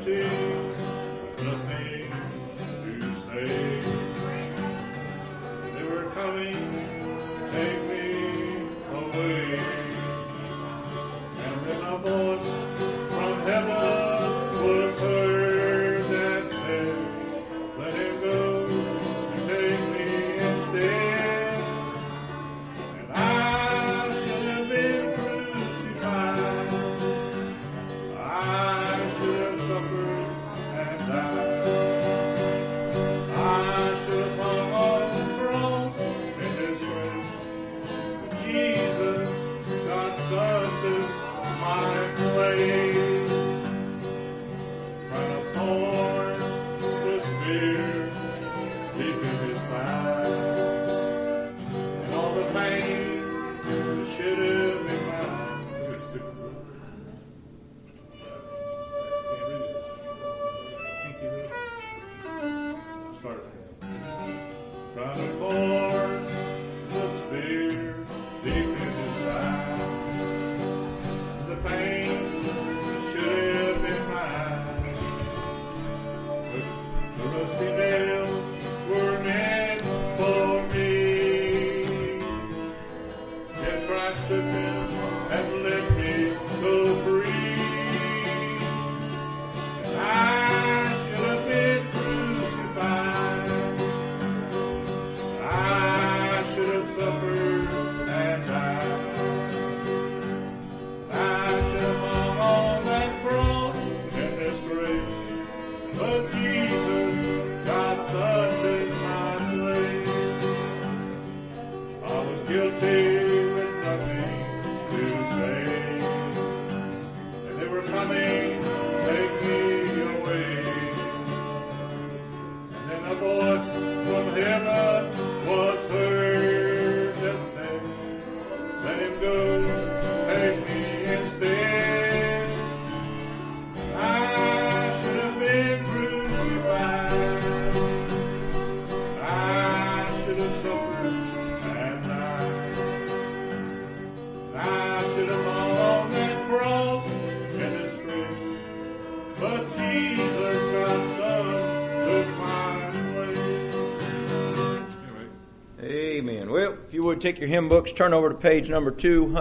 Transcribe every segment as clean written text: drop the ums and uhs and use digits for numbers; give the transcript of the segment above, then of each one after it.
Take your hymn books, turn over to page number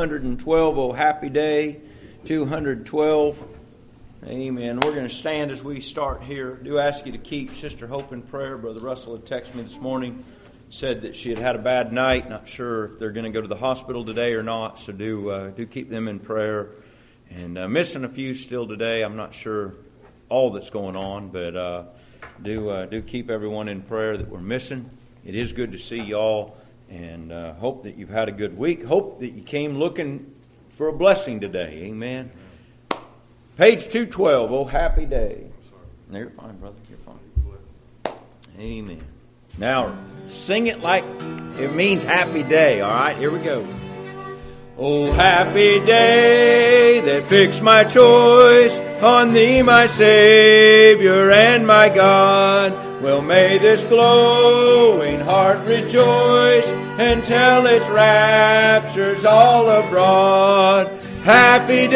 212. Oh, happy day, 212. Amen. We're going to stand as we start here. I do ask you to keep Sister Hope in prayer. Brother Russell had texted me this morning, said that she had a bad night. Not sure if they're going to go to the hospital today or not, so do keep them in prayer. And missing a few still today. I'm not sure all that's going on, but do keep everyone in prayer that we're missing. It is good to see y'all. And hope that you've had a good week. Hope that you came looking for a blessing today. Amen. Page 212. Oh, happy day. No, you're fine, brother. You're fine. Amen. Now, sing it like it means happy day. All right, here we go. Oh, happy day that fixed my choice on Thee, my Savior and my God. Well, may this glowing heart rejoice and tell its raptures all abroad. Happy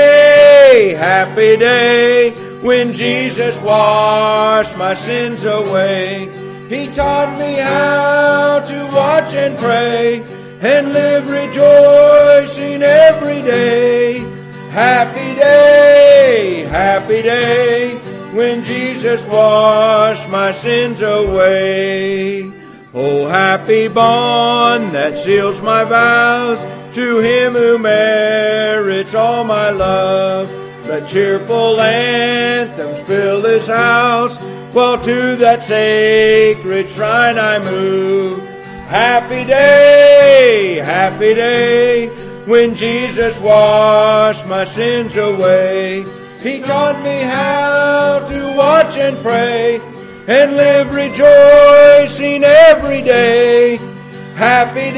day, when Jesus washed my sins away. He taught me how to watch and pray and live rejoicing every day. Happy day, when Jesus washed my sins away. Oh, happy bond that seals my vows to Him who merits all my love. Let cheerful anthems fill His house, while to that sacred shrine I move. Happy day, when Jesus washed my sins away. He taught me how to watch and pray and live rejoicing every day. Happy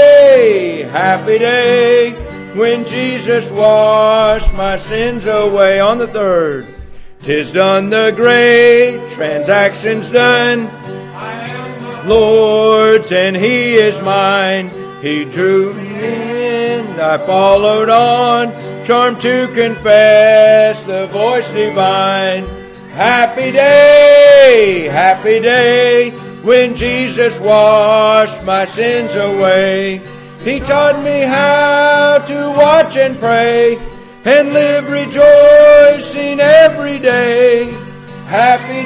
day, when Jesus washed my sins away. On the third, 'tis done, the great transaction's done. I am the Lord's and He is mine. He drew me in, I followed on, charmed to confess the voice divine. happy day, when Jesus washed my sins away. He taught me how to watch and pray, and live rejoicing every day. Happy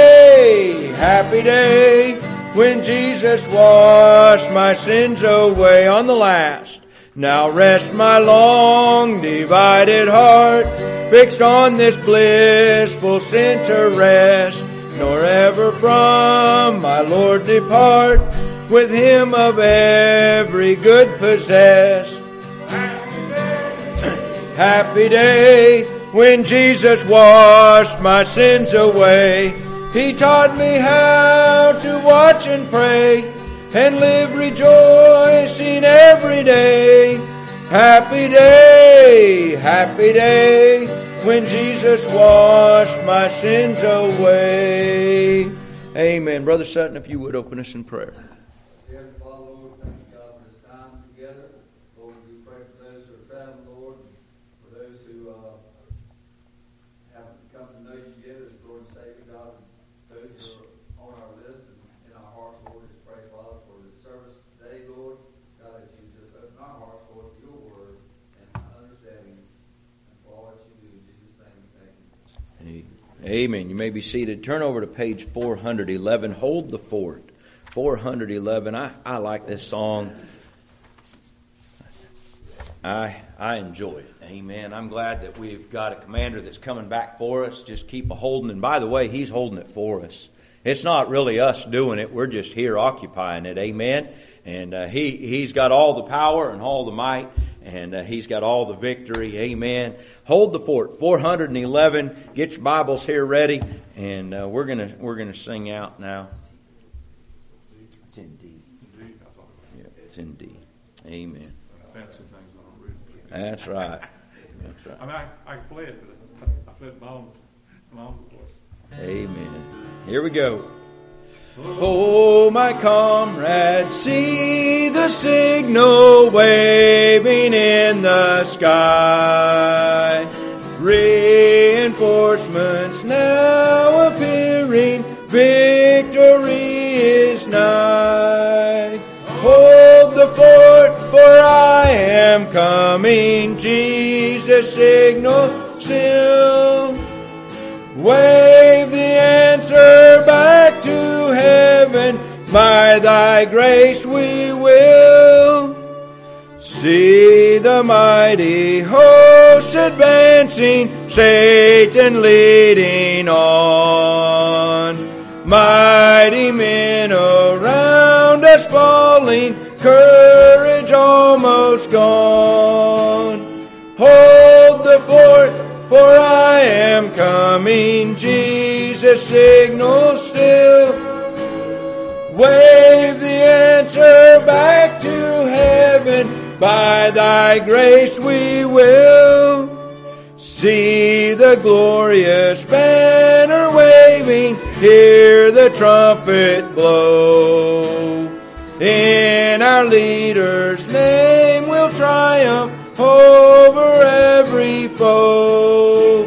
day, when Jesus washed my sins away. On the last. Now rest my long divided heart, fixed on this blissful center rest, nor ever from my Lord depart, with Him of every good possess. Happy day, when Jesus washed my sins away. He taught me how to watch and pray, and live rejoicing every day. Happy day, when Jesus washed my sins away. Amen. Brother Sutton, if you would open us in prayer. Dear Father, Lord, thank you, God, for this time together. Lord, we pray for those who are traveling, Lord, for those who haven't come to know you yet as Lord and Savior, God, those who are on our list and in our hearts, Lord, just pray, Father, for this service today, Lord, God, that you just open our hearts, Lord, to your word and understanding, and for all that you do. In Jesus' name we thank you. Amen. You may be seated. Turn over to page 411. Hold the fort. 411. I like this song. I enjoy it. Amen. I'm glad that we've got a commander that's coming back for us. Just keep a holding. And by the way, he's holding it for us. It's not really us doing it. We're just here occupying it. Amen. And he's got all the power and all the might, and he's got all the victory. Amen. Hold the fort. 411. Get your Bibles here ready, and we're gonna sing out now. It's in D. Yeah, it's in D. Amen. Fancy things I don't read. That's right. I mean, I can play it, but I play it my own voice. Amen. Here we go. Oh, my comrades, see the signal waving in the sky. Reinforcements now appearing, victory is nigh. Hold the fort, for I am coming, Jesus signals still. Wave the answer back to heaven, by thy grace we will. See the mighty host advancing, Satan leading on. Mighty men around us falling, courage almost gone. Hold the fort, for I am coming, Jesus signals still. Wave the answer back to heaven, by thy grace we will. See the glorious banner waving, hear the trumpet blow. In our leader's name we'll triumph over every foe.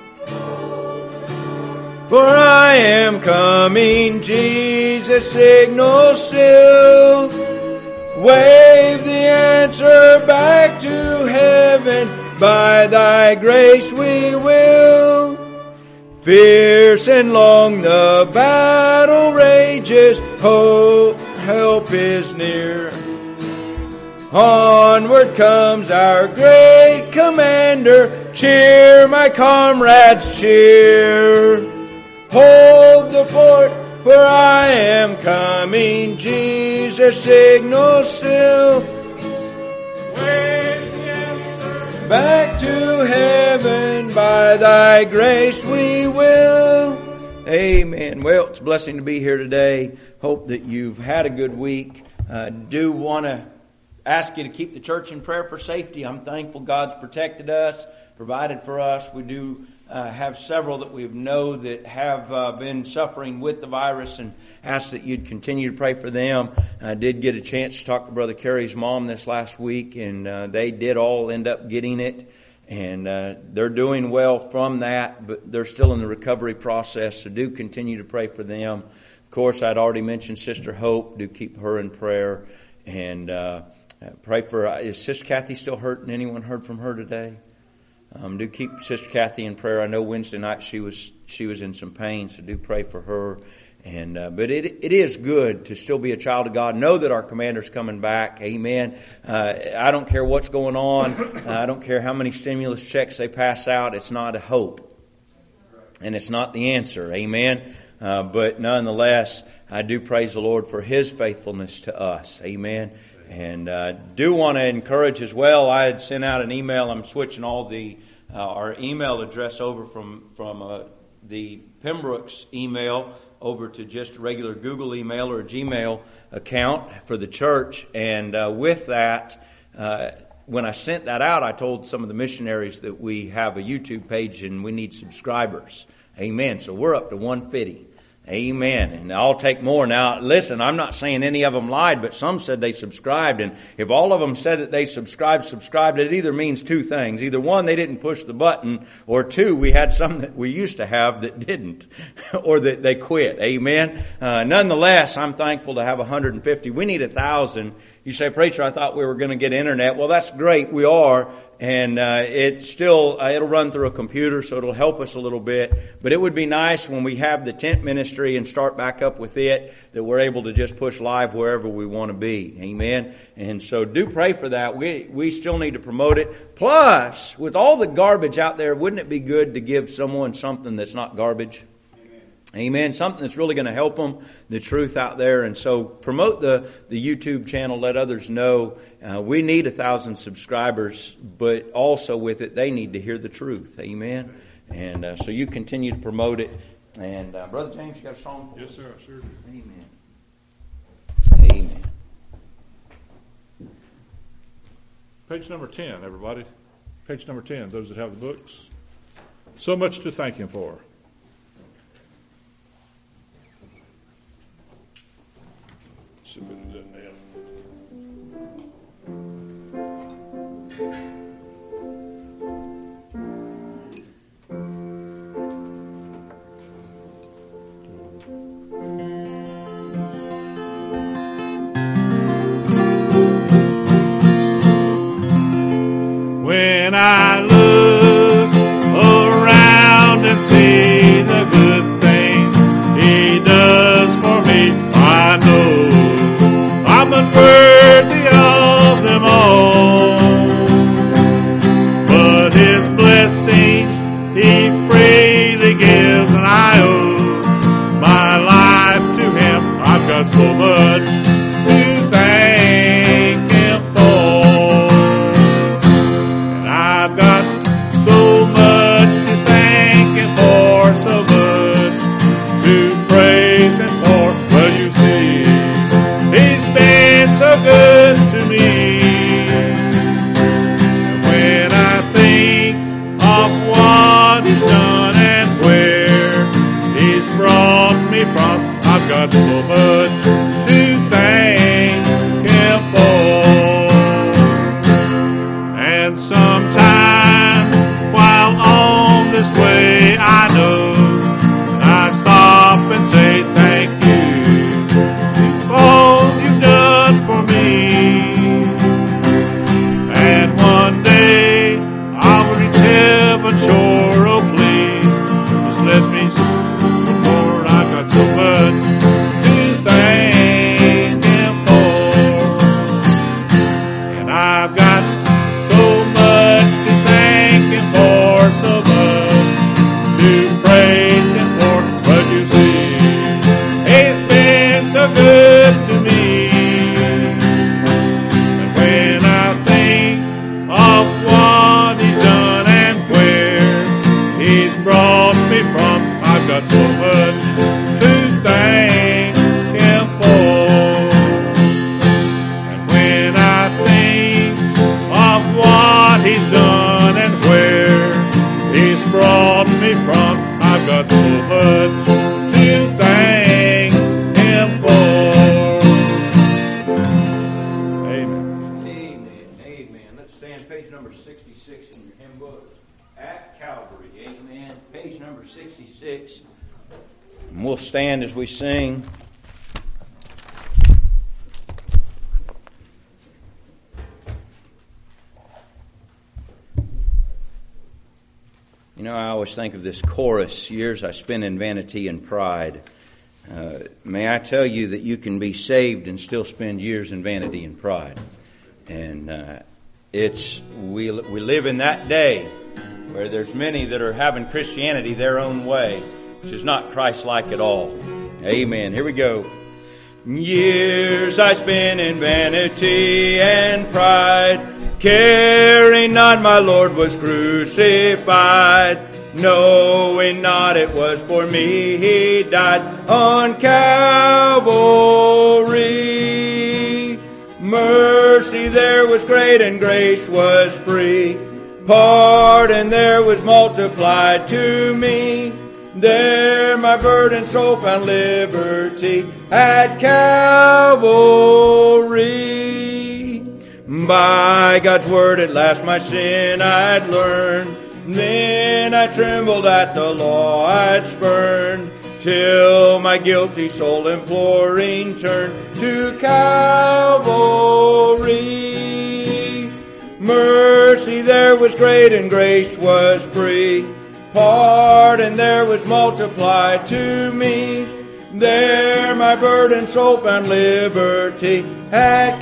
For I am coming, Jesus signals still. Wave the answer back to heaven, by thy grace we will. Fierce and long the battle rages, help is near. Onward comes our great commander, cheer my comrades, cheer. Hold the fort, for I am coming, Jesus signals still. Wave the answer back to heaven, by thy grace we will. Amen. Well, it's a blessing to be here today. Hope that you've had a good week. Do want to ask you to keep the church in prayer for safety. I'm thankful God's protected us, provided for us. We do have several that we know that have been suffering with the virus, and ask that you'd continue to pray for them. I did get a chance to talk to Brother Kerry's mom this last week, and they did all end up getting it. And they're doing well from that, but they're still in the recovery process, so do continue to pray for them. Of course, I'd already mentioned Sister Hope. Do keep her in prayer. And pray for, is Sister Kathy still hurting? Anyone heard from her today? Do keep Sister Kathy in prayer. I know Wednesday night she was in some pain, so do pray for her. And but it is good to still be a child of God. Know that our commander's coming back. Amen. I don't care what's going on. I don't care how many stimulus checks they pass out. It's not a hope, and it's not the answer. Amen. But nonetheless, I do praise the Lord for His faithfulness to us. Amen. And do want to encourage as well. I had sent out an email. I'm switching all our email address over from the Pembroke's email over to just a regular Google email or a Gmail account for the church. And with that, when I sent that out, I told some of the missionaries that we have a YouTube page and we need subscribers. Amen. So we're up to 150. Amen. And I'll take more. Now, listen, I'm not saying any of them lied, but some said they subscribed. And if all of them said that they subscribed, it either means two things. Either one, they didn't push the button, or two, we had some that we used to have that didn't, or that they quit. Amen. Nonetheless, I'm thankful to have 150. We need 1,000. You say, preacher, I thought we were going to get internet. Well, that's great. We are. And it's still, it'll run through a computer, so it'll help us a little bit. But it would be nice when we have the tent ministry and start back up with it, that we're able to just push live wherever we want to be. Amen. And so do pray for that. We still need to promote it. Plus, with all the garbage out there, wouldn't it be good to give someone something that's not garbage? Amen. Something that's really going to help them, the truth out there. And so promote the YouTube channel. Let others know. We need 1,000 subscribers, but also with it, they need to hear the truth. Amen. And so you continue to promote it. And Brother James, you got a song? Yes, sir. I sure do. Amen. Amen. Page number 10, everybody. Page number 10, those that have the books. So much to thank Him for. See if it doesn't end. When I look around and see the good things He does for me, I know I'm unworthy of them all. But His blessings He freely gives, and I owe my life to Him. I've got so much to thank Him for. And I've got so much to thank Him for, so much to praise Him for. Well, you see, He's been so good to me. And when I think of what He's done and where He's brought me from, I've got so much to thank Him for. And sometimes while on this way, I know I stop and say thank you for all You've done for me. And one day I'll reach heaven shore. Oh please, just let me see, Lord, I've got so much to thank Him for. And I've got so much to thank Him for, so much to praise Him for. But you see, He's been so good to me. And when I think of what He's done and where He's brought me from, I've got so much to thank Him for. And when I think of what He's done and where He's brought me from, I've got so much to thank Him for. hymn book, At Calvary. Amen. Page number 66. And we'll stand as we sing. You know, I always think of this chorus, years I spent in vanity and pride. May I tell you that you can be saved and still spend years in vanity and pride. And we live in that day where there's many that are having Christianity their own way, which is not Christ-like at all. Amen. Here we go. Years I spent in vanity and pride, caring not my Lord was crucified, knowing not it was for me He died on Calvary. Mercy there was great and grace was free, pardon there was multiplied to me. There my burdened soul found liberty at Calvary. By God's word at last my sin I'd learned, then I trembled at the law I'd spurned, till my guilty soul imploring turned to Calvary. Mercy there was great and grace was free, pardon there was multiplied to me. There my burdened soul found liberty at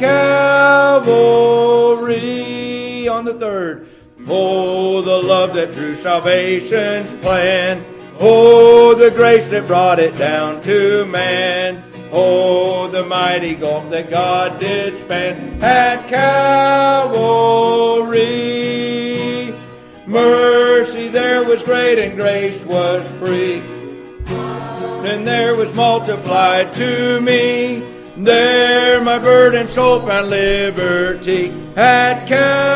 Calvary. On the third, oh, the love that drew salvation's plan. Oh, the grace that brought it down to man. Oh, the mighty gulf that God did span at Calvary. Mercy there was great and grace was free, and there was multiplied to me. There my burdened soul found liberty at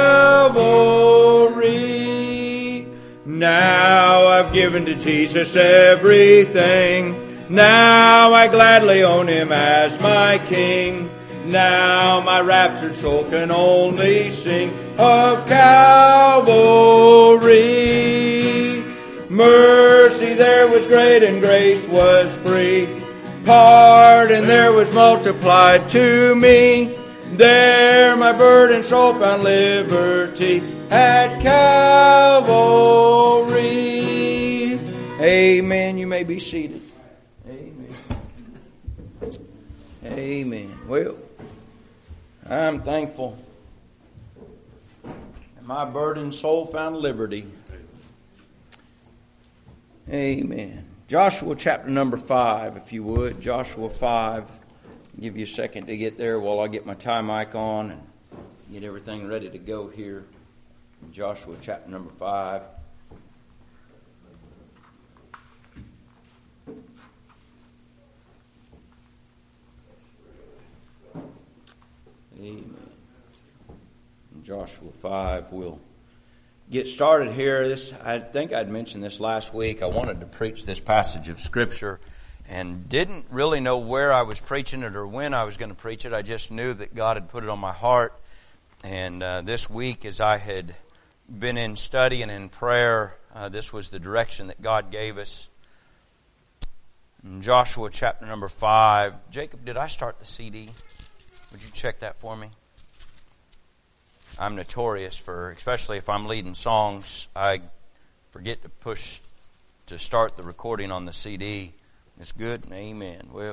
Calvary. Now I've given to Jesus everything. Now I gladly own Him as my King. Now my raptured soul can only sing of Calvary. Mercy there was great and grace was free, pardon there was multiplied to me. There my burdened soul found liberty at Calvary. Amen. You may be seated. Amen. Amen. Well, I'm thankful that my burdened soul found liberty. Amen. Joshua chapter number 5, if you would. Joshua 5. I'll give you a second to get there while I get my tie mic on and get everything ready to go here. Joshua chapter number 5. Amen. Joshua 5, we'll get started here. I think I'd mentioned this last week. I wanted to preach this passage of Scripture and didn't really know where I was preaching it or when I was going to preach it. I just knew that God had put it on my heart. And this week, as I had been in study and in prayer, this was the direction that God gave us. In Joshua chapter number 5. Jacob, did I start the CD? Would you check that for me? I'm notorious for, especially if I'm leading songs, I forget to push to start the recording on the CD. It's good. Amen. Well,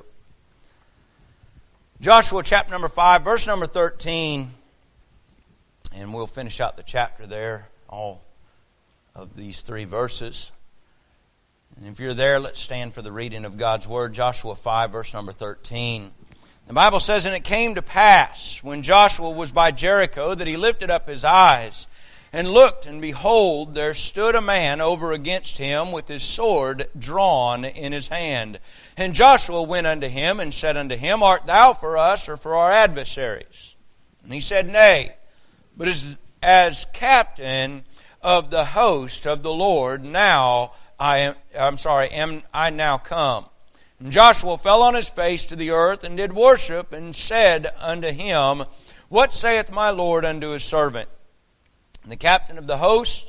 Joshua chapter number 5, verse number 13, and we'll finish out the chapter there, all of these 3 verses. And if you're there, let's stand for the reading of God's Word. Joshua 5, verse number 13. The Bible says, "And it came to pass, when Joshua was by Jericho, that he lifted up his eyes, and looked, and behold, there stood a man over against him with his sword drawn in his hand. And Joshua went unto him, and said unto him, Art thou for us, or for our adversaries? And he said, Nay, but as captain of the host of the Lord, am I now come. And Joshua fell on his face to the earth, and did worship, and said unto him, What saith my Lord unto his servant? And the captain of the host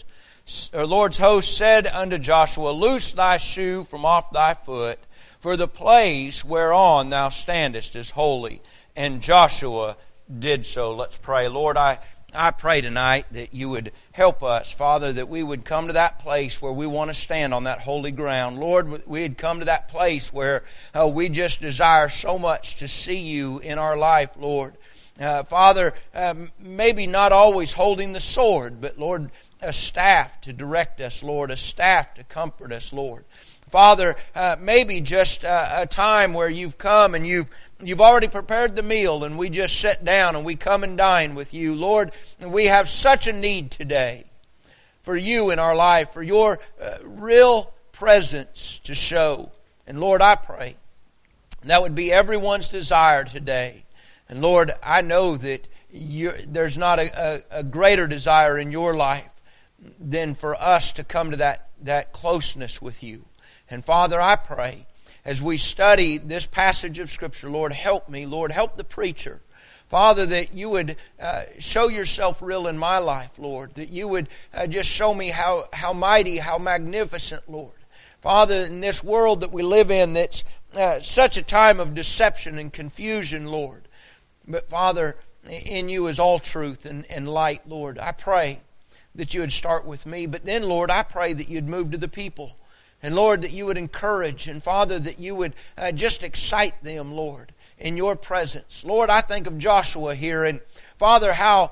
Lord's host said unto Joshua, Loose thy shoe from off thy foot, for the place whereon thou standest is holy. And Joshua did so. Let's pray. Lord, I pray tonight that you would help us, Father, that we would come to that place where we want to stand on that holy ground. Lord, we'd come to that place where we just desire so much to see you in our life, Lord. Father, maybe not always holding the sword, but Lord, a staff to direct us, Lord, a staff to comfort us, Lord. Father, maybe just a time where you've come and you've already prepared the meal and we just sit down and we come and dine with you. Lord, we have such a need today for you in our life, for your real presence to show. And Lord, I pray that would be everyone's desire today. And Lord, I know that there's not a greater desire in your life than for us to come to that closeness with you. And Father, I pray, as we study this passage of Scripture, Lord, help me. Lord, help the preacher. Father, that you would show yourself real in my life, Lord. That you would just show me how mighty, how magnificent, Lord. Father, in this world that we live in, that's such a time of deception and confusion, Lord. But Father, in you is all truth and light, Lord. I pray that you would start with me. But then, Lord, I pray that you'd move to the people. And Lord, that you would encourage, and Father, that you would just excite them, Lord, in your presence. Lord, I think of Joshua here, and Father, how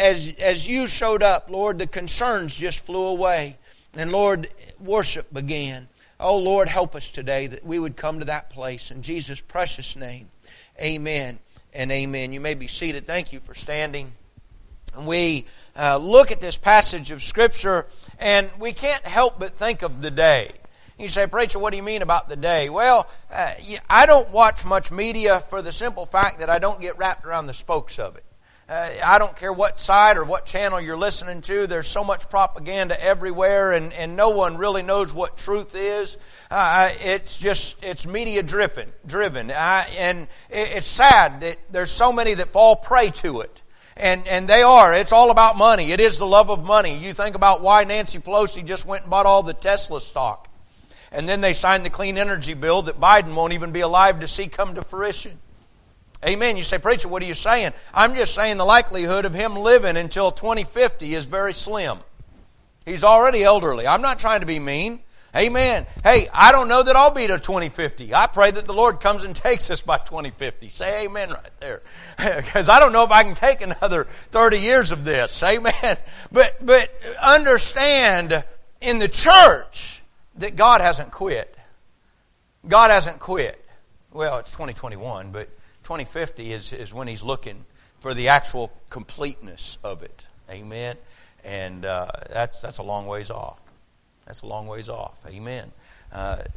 as you showed up, Lord, the concerns just flew away. And Lord, worship began. Oh Lord, help us today that we would come to that place. In Jesus' precious name, amen and amen. You may be seated. Thank you for standing. We look at this passage of Scripture, and we can't help but think of the day. You say, Preacher, what do you mean about the day? Well, I don't watch much media for the simple fact that I don't get wrapped around the spokes of it. I don't care what side or what channel you're listening to. There's so much propaganda everywhere, and no one really knows what truth is. It's media driven. And it's sad that there's so many that fall prey to it. And they are. It's all about money. It is the love of money. You think about why Nancy Pelosi just went and bought all the Tesla stock. And then they signed the clean energy bill that Biden won't even be alive to see come to fruition. Amen. You say, Preacher, what are you saying? I'm just saying the likelihood of him living until 2050 is very slim. He's already elderly. I'm not trying to be mean. Amen. Hey, I don't know that I'll be to 2050. I pray that the Lord comes and takes us by 2050. Say amen right there. Because I don't know if I can take another 30 years of this. Amen. But understand in the church that God hasn't quit. God hasn't quit. Well, it's 2021, but 2050 is when He's looking for the actual completeness of it. Amen. And that's a long ways off. That's a long ways off. Amen. And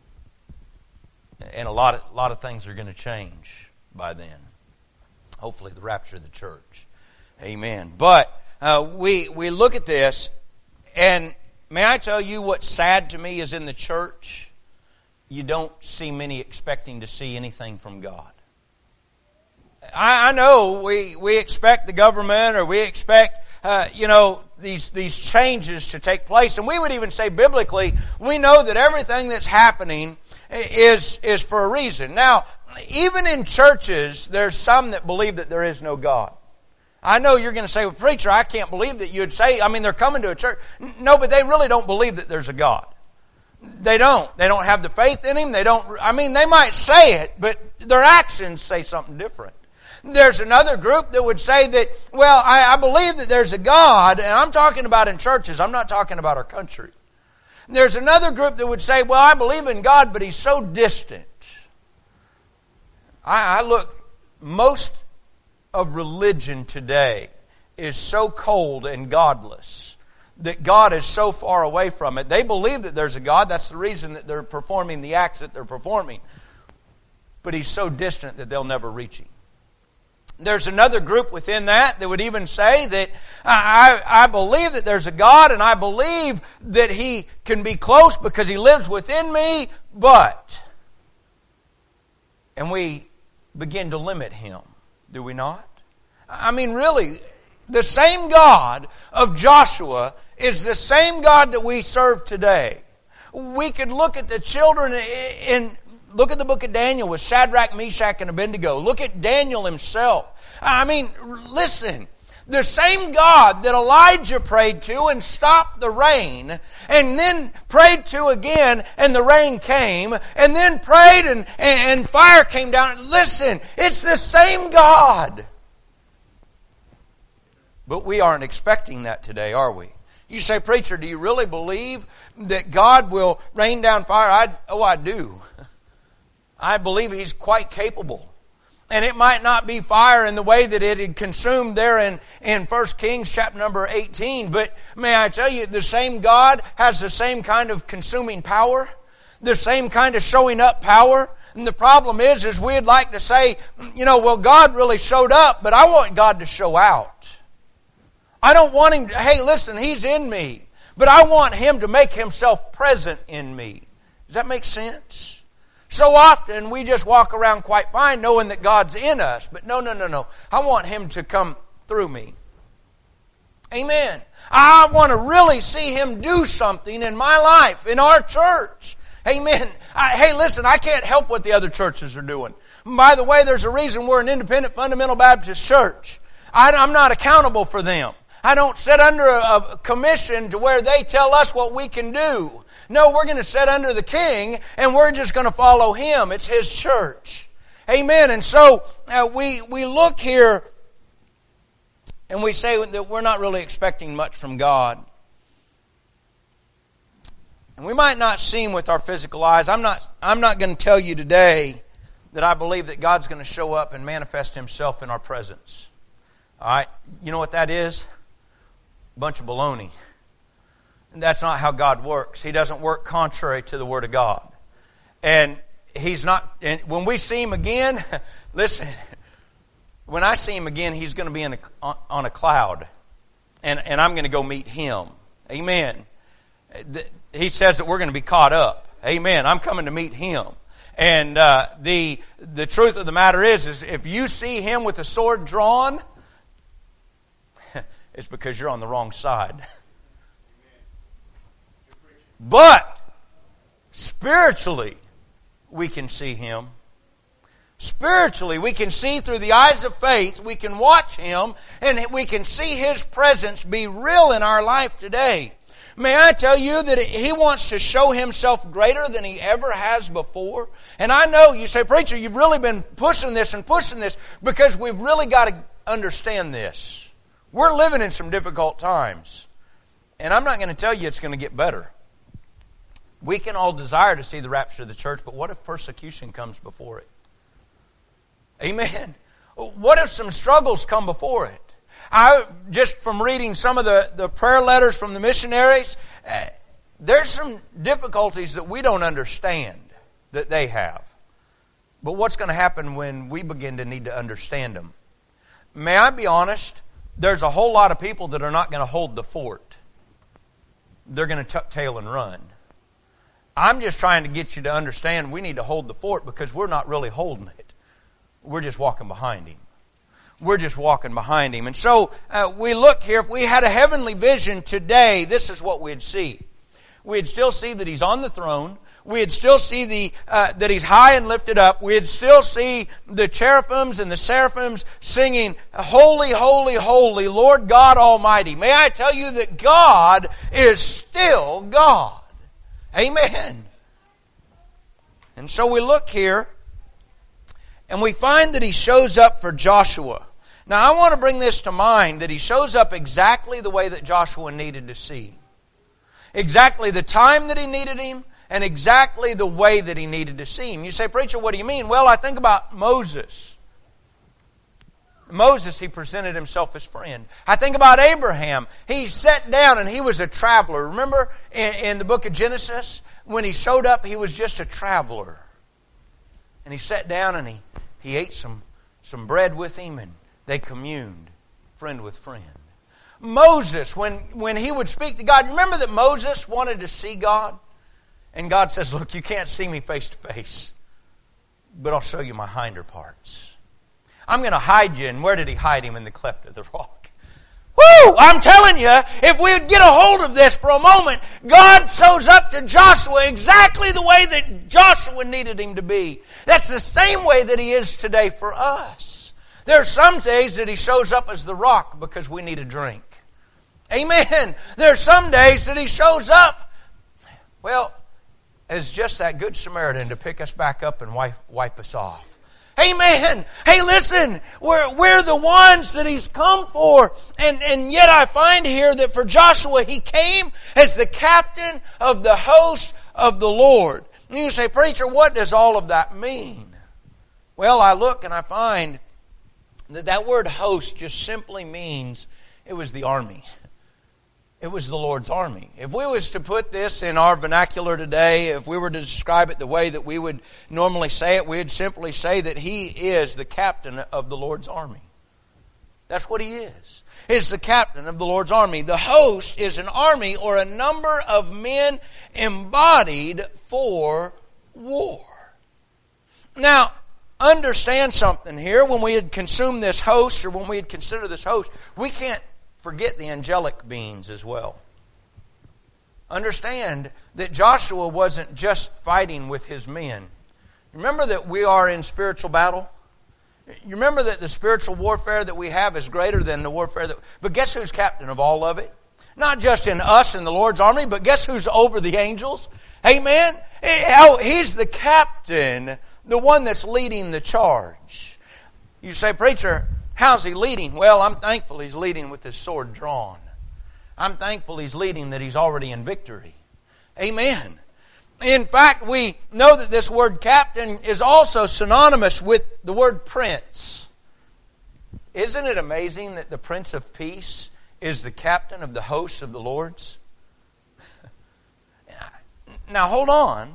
a lot of things are going to change by then. Hopefully the rapture of the church. Amen. But we look at this, and may I tell you what's sad to me is in the church, you don't see many expecting to see anything from God. I know we expect the government, or we expect these changes to take place, and we would even say biblically, we know that everything that's happening is for a reason. Now, even in churches, there's some that believe that there is no God. I know you're going to say, well, Preacher, I can't believe that you'd say, they're coming to a church. No, but they really don't believe that there's a God. They don't. They don't have the faith in Him. They might say it, but their actions say something different. There's another group that would say that, well, I believe that there's a God, and I'm talking about in churches. I'm not talking about our country. There's another group that would say, well, I believe in God, but He's so distant. I look, most of religion today is so cold and godless that God is so far away from it. They believe that there's a God. That's the reason that they're performing the acts that they're performing. But He's so distant that they'll never reach Him. There's another group within that would even say that I believe that there's a God, and I believe that He can be close because He lives within me, but... And we begin to limit Him, do we not? Really, the same God of Joshua is the same God that we serve today. We could look at the children look at the book of Daniel with Shadrach, Meshach, and Abednego. Look at Daniel himself. I mean, listen. The same God that Elijah prayed to and stopped the rain, and then prayed to again and the rain came, and then prayed and fire came down. Listen, it's the same God. But we aren't expecting that today, are we? You say, preacher, do you really believe that God will rain down fire? I do. I believe He's quite capable. And it might not be fire in the way that it had consumed there in 1 Kings chapter number 18. But may I tell you, the same God has the same kind of consuming power. The same kind of showing up power. And the problem is we'd like to say, well, God really showed up, but I want God to show out. I don't want Him to, hey, listen, He's in me. But I want Him to make Himself present in me. Does that make sense? So often we just walk around quite fine knowing that God's in us. But no. I want Him to come through me. Amen. I want to really see Him do something in my life, in our church. Amen. Hey, listen, I can't help what the other churches are doing. By the way, there's a reason we're an independent fundamental Baptist church. I'm not accountable for them. I don't sit under a commission to where they tell us what we can do. No, we're going to sit under the King, and we're just going to follow Him. It's His church. Amen. And so we look here, and we say that we're not really expecting much from God. And we might not see Him with our physical eyes. I'm not going to tell you today that I believe that God's going to show up and manifest Himself in our presence. All right? You know what that is? A bunch of baloney. And that's not how God works. He doesn't work contrary to the Word of God. And He's not, and when we see Him again, listen, when I see Him again, He's going to be on a cloud. And I'm going to go meet Him. Amen. He says that we're going to be caught up. Amen. I'm coming to meet Him. And the truth of the matter is if you see Him with a sword drawn, it's because you're on the wrong side. But spiritually, we can see Him. Spiritually, we can see through the eyes of faith. We can watch Him, and we can see His presence be real in our life today. May I tell you that He wants to show Himself greater than He ever has before? And I know you say, preacher, you've really been pushing this because we've really got to understand this. We're living in some difficult times. And I'm not going to tell you it's going to get better. We can all desire to see the rapture of the church, but what if persecution comes before it? Amen. What if some struggles come before it? Just from reading some of the prayer letters from the missionaries, there's some difficulties that we don't understand that they have. But what's going to happen when we begin to need to understand them? May I be honest? There's a whole lot of people that are not going to hold the fort. They're going to tuck tail and run. I'm just trying to get you to understand we need to hold the fort because we're not really holding it. We're just walking behind Him. We're just walking behind Him. And so we look here, if we had a heavenly vision today, this is what we'd see. We'd still see that He's on the throne. We'd still see that He's high and lifted up. We'd still see the cherubims and the seraphims singing, Holy, holy, holy, Lord God Almighty. May I tell you that God is still God. Amen. And so we look here, and we find that He shows up for Joshua. Now I want to bring this to mind, that He shows up exactly the way that Joshua needed to see. Exactly the time that he needed Him, and exactly the way that he needed to see Him. You say, preacher, what do you mean? Well, I think about Moses. Moses, he presented himself as friend. I think about Abraham. He sat down and he was a traveler. Remember in the book of Genesis, when he showed up, he was just a traveler. And he sat down and he ate some bread with him, and they communed, friend with friend. Moses, when he would speak to God, remember that Moses wanted to see God? And God says, look, you can't see me face to face, but I'll show you my hinder parts. I'm going to hide you. And where did He hide him? In the cleft of the rock. Woo! I'm telling you, if we would get a hold of this for a moment, God shows up to Joshua exactly the way that Joshua needed Him to be. That's the same way that He is today for us. There are some days that He shows up as the rock because we need a drink. Amen. There are some days that He shows up, well, as just that good Samaritan to pick us back up and wipe us off. Amen. Hey, listen, we're the ones that He's come for. And yet I find here that for Joshua, he came as the captain of the host of the Lord. And you say, preacher, what does all of that mean? Well, I look and I find that word host just simply means it was the army. It was the Lord's army. If we was to put this in our vernacular today, if we were to describe it the way that we would normally say it, we'd simply say that He is the captain of the Lord's army. That's what He is. He's the captain of the Lord's army. The host is an army or a number of men embodied for war. Now, understand something here. When we had consumed this host, or when we had considered this host, we can't forget the angelic beings as well. Understand that Joshua wasn't just fighting with his men. Remember that we are in spiritual battle? You remember that the spiritual warfare that we have is greater than the warfare that... But guess who's captain of all of it? Not just in us and the Lord's army, but guess who's over the angels? Amen? He's the captain, the one that's leading the charge. You say, preacher, how's He leading? Well, I'm thankful He's leading with His sword drawn. I'm thankful He's leading that He's already in victory. Amen. In fact, we know that this word captain is also synonymous with the word prince. Isn't it amazing that the Prince of Peace is the captain of the hosts of the Lords? Now hold on.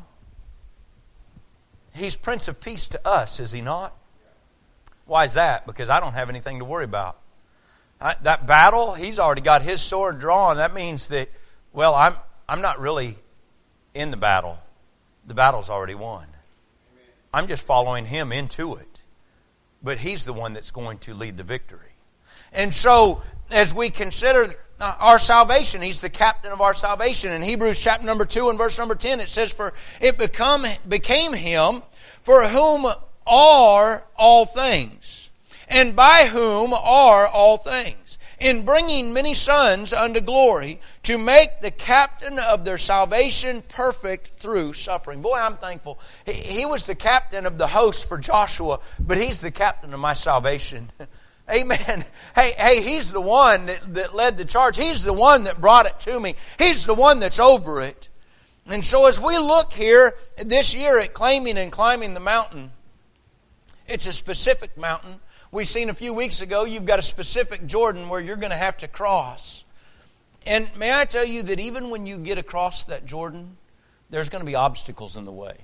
He's Prince of Peace to us, is He not? Why is that? Because I don't have anything to worry about. That battle, He's already got His sword drawn. That means that, well, I'm not really in the battle. The battle's already won. I'm just following Him into it. But He's the one that's going to lead the victory. And so, as we consider our salvation, He's the captain of our salvation. In Hebrews chapter number 2 and verse number 10, it says, for it became Him for whom are all things, and by whom are all things, in bringing many sons unto glory, to make the captain of their salvation perfect through suffering. Boy, I'm thankful. He was the captain of the host for Joshua, but He's the captain of my salvation. Amen. Hey, He's the one that led the charge. He's the one that brought it to me. He's the one that's over it. And so as we look here this year at claiming and climbing the mountain, it's a specific mountain. We've seen a few weeks ago, you've got a specific Jordan where you're going to have to cross. And may I tell you that even when you get across that Jordan, there's going to be obstacles in the way.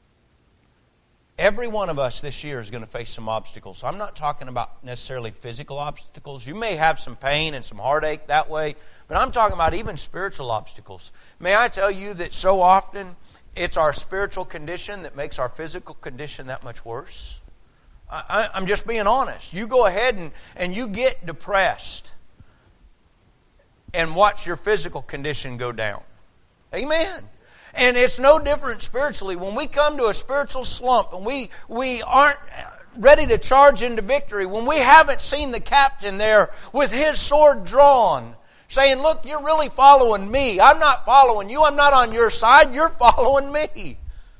Every one of us this year is going to face some obstacles. I'm not talking about necessarily physical obstacles. You may have some pain and some heartache that way, but I'm talking about even spiritual obstacles. May I tell you that so often it's our spiritual condition that makes our physical condition that much worse? I'm just being honest. You go ahead and you get depressed and watch your physical condition go down. Amen. And it's no different spiritually. When we come to a spiritual slump and we aren't ready to charge into victory, when we haven't seen the captain there with his sword drawn, saying, look, you're really following me. I'm not following you. I'm not on your side. You're following me.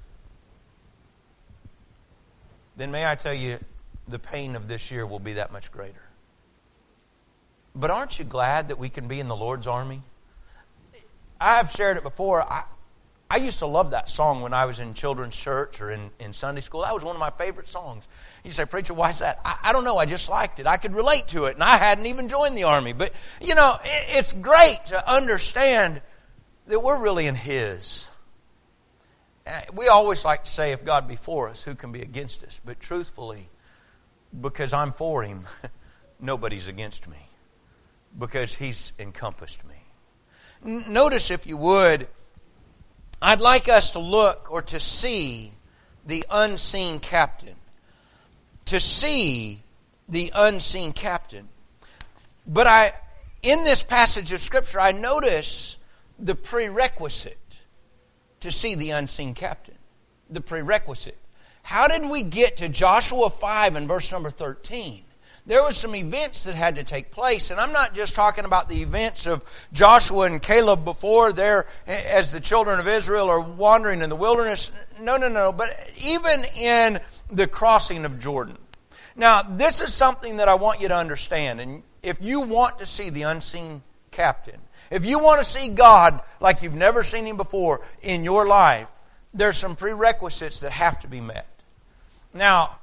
Then may I tell you, the pain of this year will be that much greater. But aren't you glad that we can be in the Lord's army? I've shared it before. I used to love that song when I was in children's church or in Sunday school. That was one of my favorite songs. You say, preacher, why is that? I don't know. I just liked it. I could relate to it, and I hadn't even joined the army. But, you know, it's great to understand that we're really in His. We always like to say, if God be for us, who can be against us? But truthfully, because I'm for Him, nobody's against me. Because He's encompassed me. Notice, if you would, I'd like us to look or to see the unseen captain. To see the unseen captain. But in this passage of Scripture, I notice the prerequisite to see the unseen captain. The prerequisite. How did we get to Joshua 5 and verse number 13? There were some events that had to take place, and I'm not just talking about the events of Joshua and Caleb before there as the children of Israel are wandering in the wilderness. No, but even in the crossing of Jordan. Now, this is something that I want you to understand, and if you want to see the unseen captain, if you want to see God like you've never seen Him before in your life, there's some prerequisites that have to be met. Now,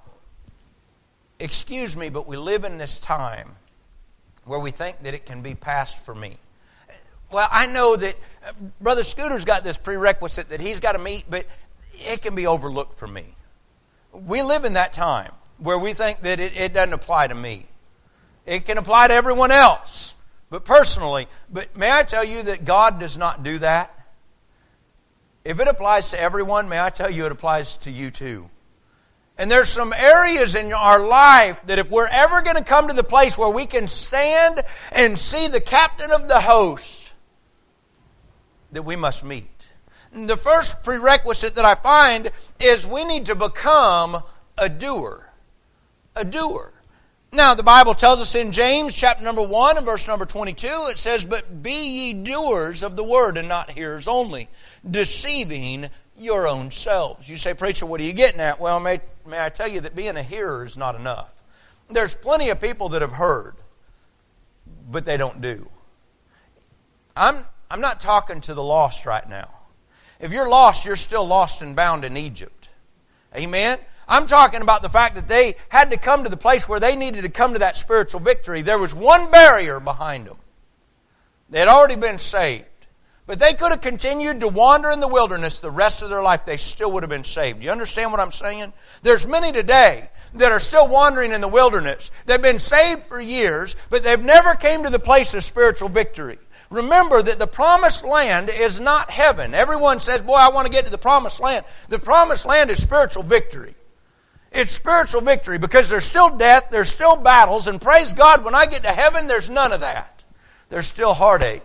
excuse me, but we live in this time where we think that it can be passed for me. Well, I know that Brother Scooter's got this prerequisite that he's got to meet, but it can be overlooked for me. We live in that time where we think that it doesn't apply to me. It can apply to everyone else, but personally. But may I tell you that God does not do that? If it applies to everyone, may I tell you it applies to you too. And there's some areas in our life that if we're ever going to come to the place where we can stand and see the captain of the host, that we must meet. And the first prerequisite that I find is we need to become a doer. A doer. Now, the Bible tells us in James chapter number 1 and verse number 22, it says, "But be ye doers of the word and not hearers only, deceiving your own selves." You say, "Preacher, what are you getting at?" Well, may I tell you that being a hearer is not enough. There's plenty of people that have heard, but they don't do. I'm not talking to the lost right now. If you're lost, you're still lost and bound in Egypt. Amen? I'm talking about the fact that they had to come to the place where they needed to come to that spiritual victory. There was one barrier behind them. They had already been saved. But they could have continued to wander in the wilderness the rest of their life. They still would have been saved. Do you understand what I'm saying? There's many today that are still wandering in the wilderness. They've been saved for years, but they've never came to the place of spiritual victory. Remember that the promised land is not heaven. Everyone says, "Boy, I want to get to the promised land." The promised land is spiritual victory. It's spiritual victory because there's still death, there's still battles, and praise God, when I get to heaven, there's none of that. There's still heartache.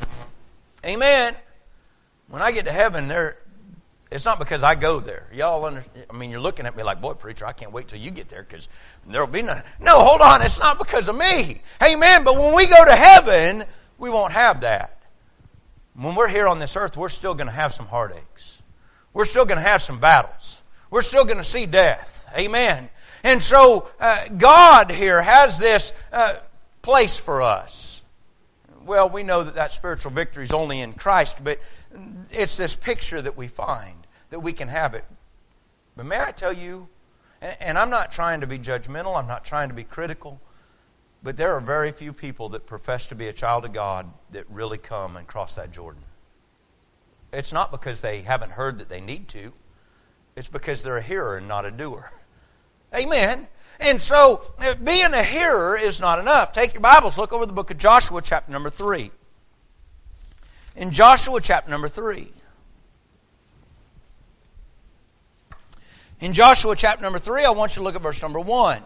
Amen. When I get to heaven, it's not because I go there. Y'all understand? I mean, you're looking at me like, "Boy, preacher, I can't wait till you get there because there'll be none." No, hold on. It's not because of me. Amen. But when we go to heaven, we won't have that. When we're here on this earth, we're still going to have some heartaches. We're still going to have some battles. We're still going to see death. Amen. And so God here has this place for us. Well, we know that spiritual victory is only in Christ, but it's this picture that we find, that we can have it. But may I tell you, and I'm not trying to be judgmental, I'm not trying to be critical, but there are very few people that profess to be a child of God that really come and cross that Jordan. It's not because they haven't heard that they need to. It's because they're a hearer and not a doer. Amen. And so, being a hearer is not enough. Take your Bibles, look over the book of Joshua, chapter number 3. In Joshua, chapter number 3. In Joshua, chapter number 3, I want you to look at verse number 1.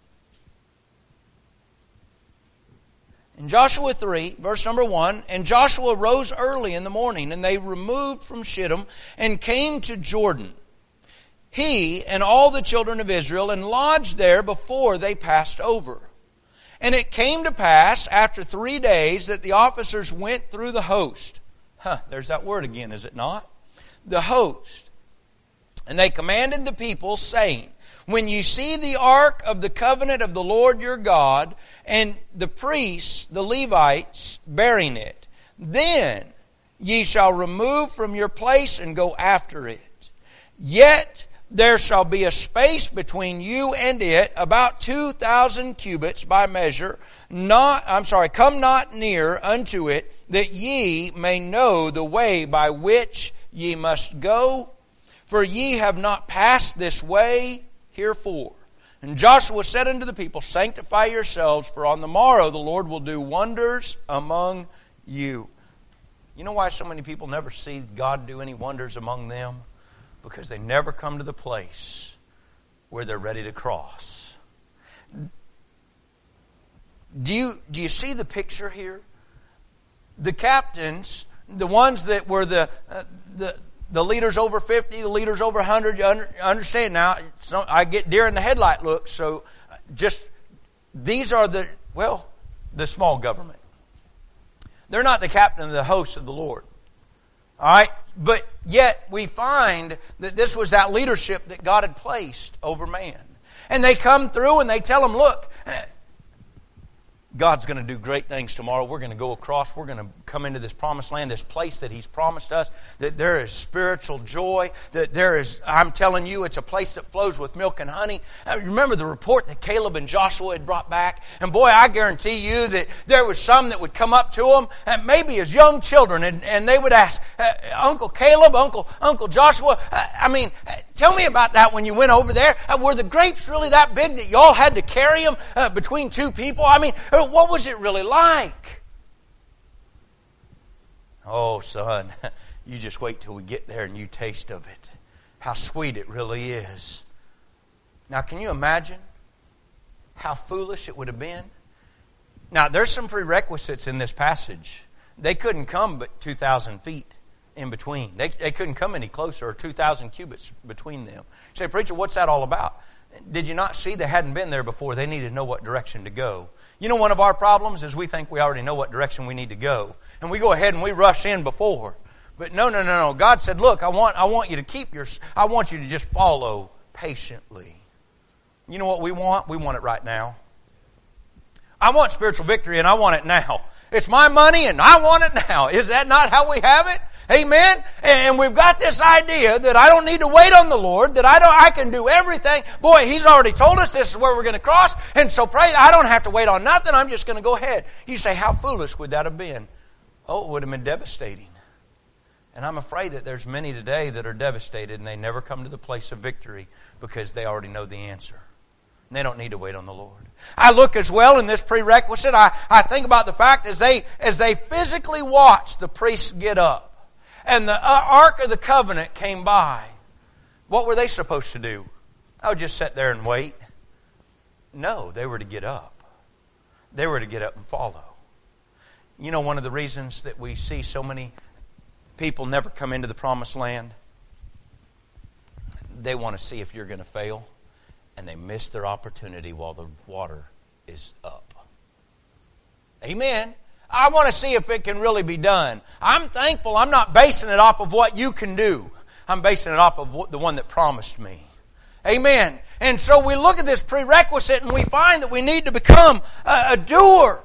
In Joshua 3, verse number 1, "And Joshua rose early in the morning, and they removed from Shittim, and came to Jordan, he and all the children of Israel, and lodged there before they passed over. And it came to pass after 3 days that the officers went through the host." There's that word again, is it not? The host. "And they commanded the people, saying, When you see the ark of the covenant of the Lord your God, and the priests, the Levites, bearing it, then ye shall remove from your place and go after it. Yet there shall be a space between you and it, about 2,000 cubits by measure. Come not near unto it, that ye may know the way by which ye must go. For ye have not passed this way herefore. And Joshua said unto the people, Sanctify yourselves, for on the morrow the Lord will do wonders among you." You know why so many people never see God do any wonders among them? Because they never come to the place where they're ready to cross. Do you see the picture here? the captains, the ones that were the leaders over 50, the leaders over 100, you understand now, I get deer in the headlight looks, so just, these are the small government. They're not the captain of the host of the Lord. All right? But yet we find that this was that leadership that God had placed over man. And they come through and they tell them, look, God's going to do great things tomorrow. We're going to go across. We're going to come into this promised land, this place that He's promised us, that there is spiritual joy, that there is, I'm telling you, it's a place that flows with milk and honey. Remember the report that Caleb and Joshua had brought back? And boy, I guarantee you that there was some that would come up to them, and maybe as young children, and they would ask, Uncle Caleb, Uncle Joshua, tell me about that when you went over there. Were the grapes really that big that y'all had to carry them between two people? What was it really like? Oh, son, you just wait till we get there and you taste of it. How sweet it really is. Now, can you imagine how foolish it would have been? Now, there's some prerequisites in this passage. They couldn't come but 2,000 feet in between. They couldn't come any closer, or 2,000 cubits between them. You say, preacher, what's that all about? Did you not see they hadn't been there before? They needed to know what direction to go. You know, one of our problems is we think we already know what direction we need to go. And we go ahead and we rush in before. But no. God said, look, I want you to I want you to just follow patiently. You know what we want? We want it right now. I want spiritual victory and I want it now. It's my money and I want it now. Is that not how we have it? Amen? And we've got this idea that I don't need to wait on the Lord, that I can do everything. Boy, He's already told us this is where we're going to cross, and so pray, I don't have to wait on nothing, I'm just going to go ahead. You say, how foolish would that have been? Oh, it would have been devastating. And I'm afraid that there's many today that are devastated and they never come to the place of victory because they already know the answer. And they don't need to wait on the Lord. I look as well in this prerequisite, I think about the fact as they physically watched the priests get up, and the Ark of the Covenant came by. What were they supposed to do? Oh, just sit there and wait? No, they were to get up. They were to get up and follow. You know, one of the reasons that we see so many people never come into the promised land, they want to see if you're going to fail, and they miss their opportunity while the water is up. Amen. I want to see if it can really be done. I'm thankful I'm not basing it off of what you can do. I'm basing it off of the one that promised me. Amen. And so we look at this prerequisite and we find that we need to become a doer.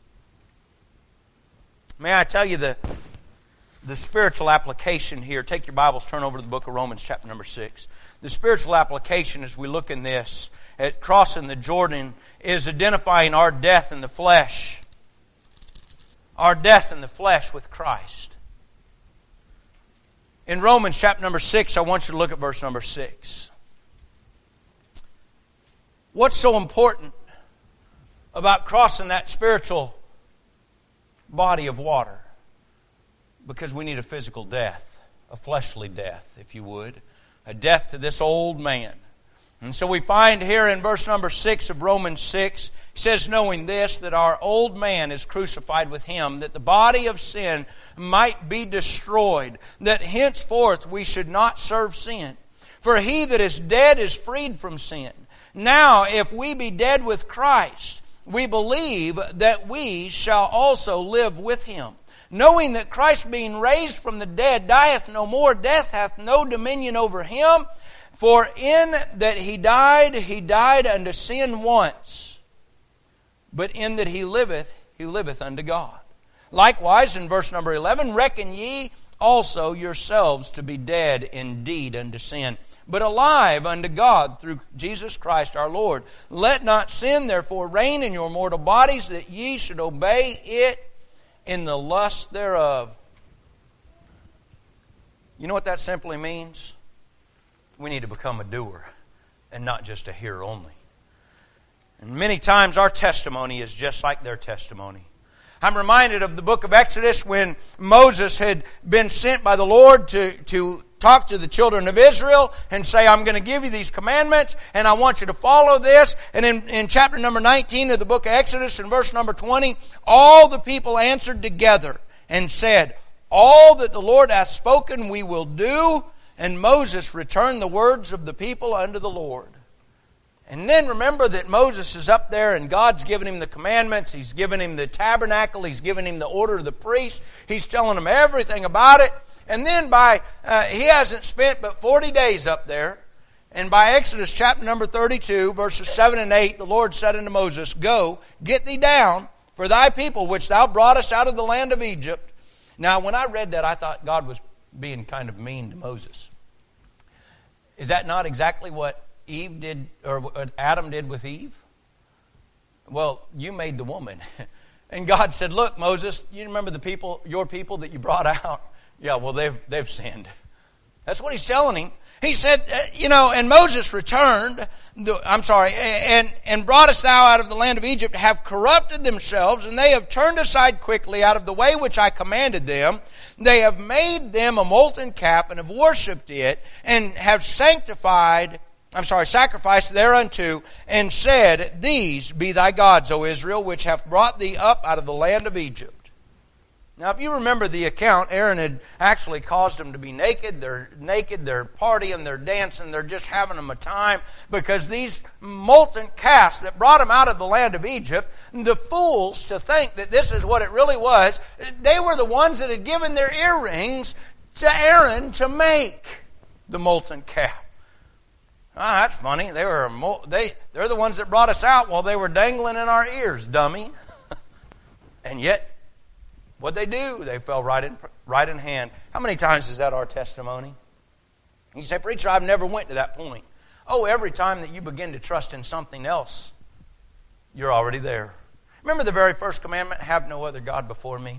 May I tell you the spiritual application here? Take your Bibles, turn over to the book of Romans chapter number 6. The spiritual application as we look in this at crossing the Jordan is identifying our death in the flesh. Our death in the flesh with Christ. In Romans chapter number 6, I want you to look at verse number 6. What's so important about crossing that spiritual body of water? Because we need a physical death, a fleshly death, if you would. A death to this old man. And so we find here in verse number 6 of Romans 6, he says, knowing this, that our old man is crucified with Him, that the body of sin might be destroyed, that henceforth we should not serve sin. For he that is dead is freed from sin. Now, if we be dead with Christ, we believe that we shall also live with Him. Knowing that Christ being raised from the dead dieth no more, death hath no dominion over Him. For in that He died unto sin once. But in that He liveth unto God. Likewise, in verse number 11, reckon ye also yourselves to be dead indeed unto sin, but alive unto God through Jesus Christ our Lord. Let not sin therefore reign in your mortal bodies, that ye should obey it in the lust thereof. You know what that simply means? We need to become a doer and not just a hearer only. And many times our testimony is just like their testimony. I'm reminded of the book of Exodus when Moses had been sent by the Lord to talk to the children of Israel and say, I'm going to give you these commandments and I want you to follow this. And in chapter number 19 of the book of Exodus, in verse number 20, all the people answered together and said, All that the Lord hath spoken we will do. And Moses returned the words of the people unto the Lord. And then remember that Moses is up there and God's given him the commandments. He's given him the tabernacle. He's given him the order of the priest. He's telling him everything about it. And then he hasn't spent but 40 days up there. And by Exodus chapter number 32, verses 7 and 8, the Lord said unto Moses, Go, get thee down, for thy people which thou broughtest out of the land of Egypt. Now, when I read that, I thought God was being kind of mean to Moses. Is that not exactly what Eve did, or what Adam did with Eve? Well, you made the woman. And God said, Look, Moses, you remember the people, your people that you brought out? Yeah, well, they've sinned. That's what he's telling him. He said, and Moses returned, and broughtest thou out of the land of Egypt, have corrupted themselves, and they have turned aside quickly out of the way which I commanded them. They have made them a molten calf, and have worshipped it, and have sacrificed thereunto, and said, These be thy gods, O Israel, which have brought thee up out of the land of Egypt. Now, if you remember the account, Aaron had actually caused them to be naked. They're naked, they're partying, they're dancing, they're just having them a time, because these molten calves that brought them out of the land of Egypt, the fools to think that this is what it really was, they were the ones that had given their earrings to Aaron to make the molten calf. Ah, that's funny. They're the ones that brought us out while they were dangling in our ears, dummy. And yet, what'd they do? They fell right in hand. How many times is that our testimony? You say, Preacher, I've never went to that point. Oh, every time that you begin to trust in something else, you're already there. Remember the very first commandment, have no other God before me?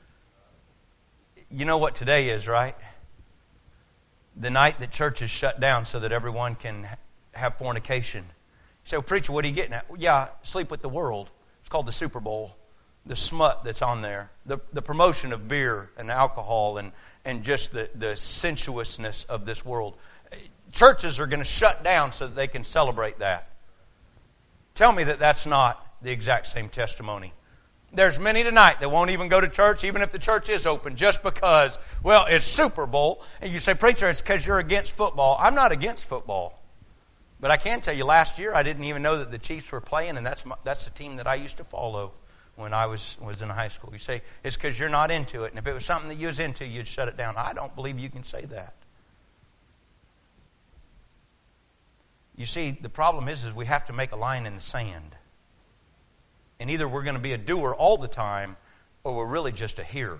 You know what today is, right? The night that church is shut down so that everyone can have fornication. You say, well, Preacher, what are you getting at? Yeah, sleep with the world. It's called the Super Bowl. The smut that's on there, the promotion of beer and alcohol and just the sensuousness of this world. Churches are going to shut down so that they can celebrate that. Tell me that that's not the exact same testimony. There's many tonight that won't even go to church, even if the church is open, just because, well, it's Super Bowl. And you say, Preacher, it's because you're against football. I'm not against football. But I can tell you, last year I didn't even know that the Chiefs were playing, and that's the team that I used to follow when I was in high school. You say, it's because you're not into it. And if it was something that you was into, you'd shut it down. I don't believe you can say that. You see, the problem is we have to make a line in the sand. And either we're going to be a doer all the time, or we're really just a hearer.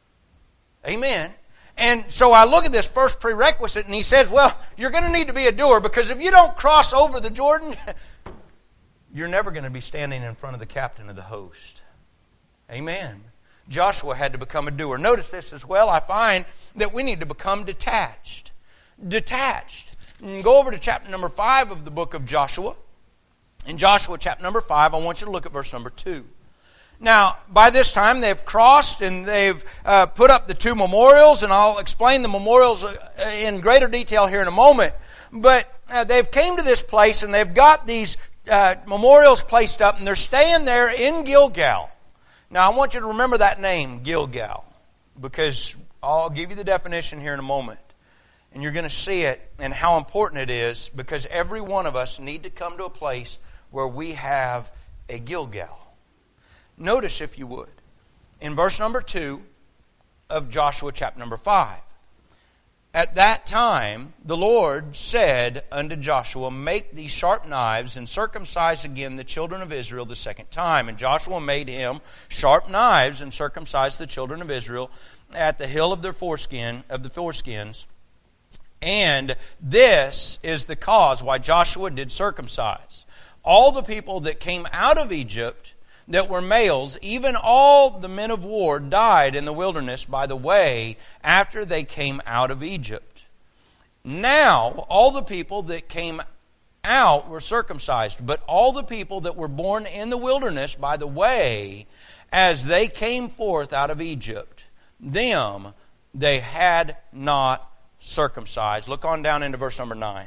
Amen. And so I look at this first prerequisite, and he says, well, you're going to need to be a doer, because if you don't cross over the Jordan, you're never going to be standing in front of the captain of the host. Amen. Joshua had to become a doer. Notice this as well. I find that we need to become detached. Detached. And go over to chapter number 5 of the book of Joshua. In Joshua chapter number 5, I want you to look at verse number 2. Now, by this time, they've crossed and they've put up the 2 memorials, and I'll explain the memorials in greater detail here in a moment. But they've came to this place, and they've got these memorials placed up, and they're staying there in Gilgal. Now, I want you to remember that name, Gilgal, because I'll give you the definition here in a moment. And you're going to see it and how important it is, because every one of us need to come to a place where we have a Gilgal. Notice, if you would, in verse number 2 of Joshua chapter number 5. At that time, the Lord said unto Joshua, Make thee sharp knives, and circumcise again the children of Israel the second time. And Joshua made him sharp knives, and circumcised the children of Israel at the hill of the foreskins. And this is the cause why Joshua did circumcise. All the people that came out of Egypt that were males, even all the men of war, died in the wilderness by the way after they came out of Egypt. Now, all the people that came out were circumcised, but all the people that were born in the wilderness by the way as they came forth out of Egypt, them they had not circumcised. Look on down into verse number 9.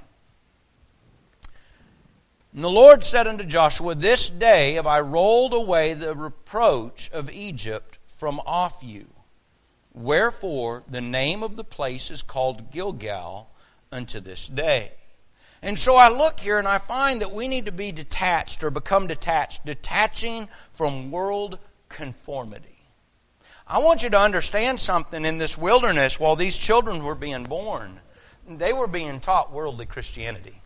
And the Lord said unto Joshua, This day have I rolled away the reproach of Egypt from off you. Wherefore the name of the place is called Gilgal unto this day. And so I look here and I find that we need to be detached or become detached, detaching from world conformity. I want you to understand something. In this wilderness, while these children were being born, they were being taught worldly Christianity.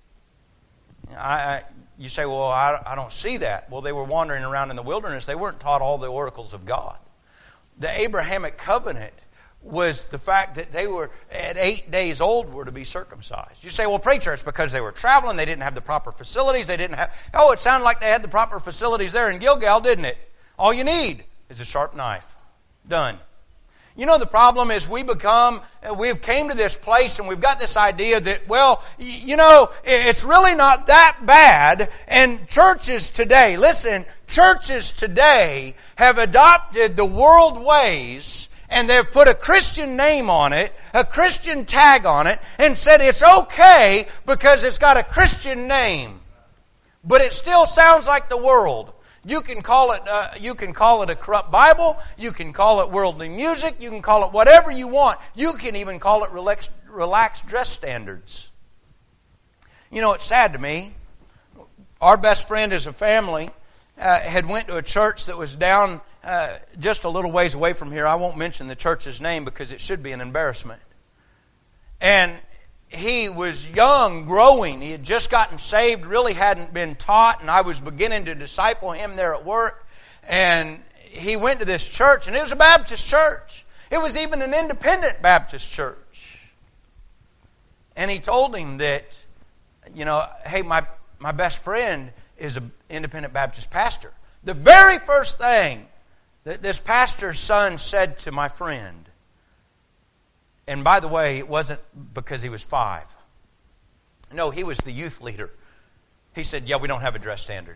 You say, well, I don't see that. Well, they were wandering around in the wilderness. They weren't taught all the oracles of God. The Abrahamic covenant was the fact that they were, at 8 days old, were to be circumcised. You say, well, preacher, it's because they were traveling. They didn't have the proper facilities. They didn't have... Oh, it sounded like they had the proper facilities there in Gilgal, didn't it? All you need is a sharp knife. Done. You know, the problem is we've came to this place and we've got this idea that, well, you know, it's really not that bad. And churches today, listen, churches today have adopted the world ways and they've put a Christian name on it, a Christian tag on it, and said it's okay because it's got a Christian name. But it still sounds like the world. You can call it a corrupt Bible. You can call it worldly music. You can call it whatever you want. You can even call it relaxed dress standards. You know, it's sad to me. Our best friend as a family had went to a church that was down just a little ways away from here. I won't mention the church's name because it should be an embarrassment. And he was young, growing. He had just gotten saved, really hadn't been taught, and I was beginning to disciple him there at work. And he went to this church, and it was a Baptist church. It was even an independent Baptist church. And he told him that, you know, hey, my best friend is an independent Baptist pastor. The very first thing that this pastor's son said to my friend, and by the way, it wasn't because he was 5. No, he was the youth leader. He said, yeah, we don't have a dress standard.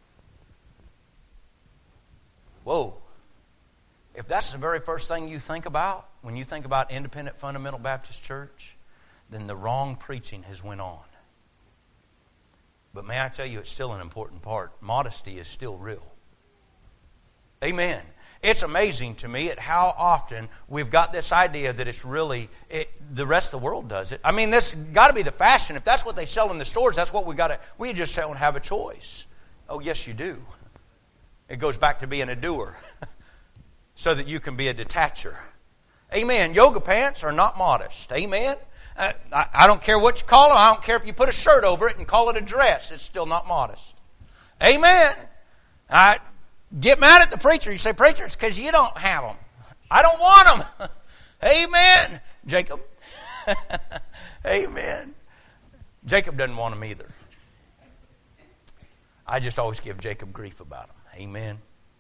Whoa. If that's the very first thing you think about when you think about Independent Fundamental Baptist Church, then the wrong preaching has went on. But may I tell you, it's still an important part. Modesty is still real. Amen. It's amazing to me at how often we've got this idea that it's really, the rest of the world does it. I mean, this got to be the fashion. If that's what they sell in the stores, that's what we just don't have a choice. Oh, yes, you do. It goes back to being a doer so that you can be a detacher. Amen. Yoga pants are not modest. Amen. I don't care what you call them. I don't care if you put a shirt over it and call it a dress. It's still not modest. Amen. Get mad at the preacher. You say, preacher, it's because you don't have them. I don't want them. Amen. Jacob. Amen. Jacob doesn't want them either. I just always give Jacob grief about them. Amen.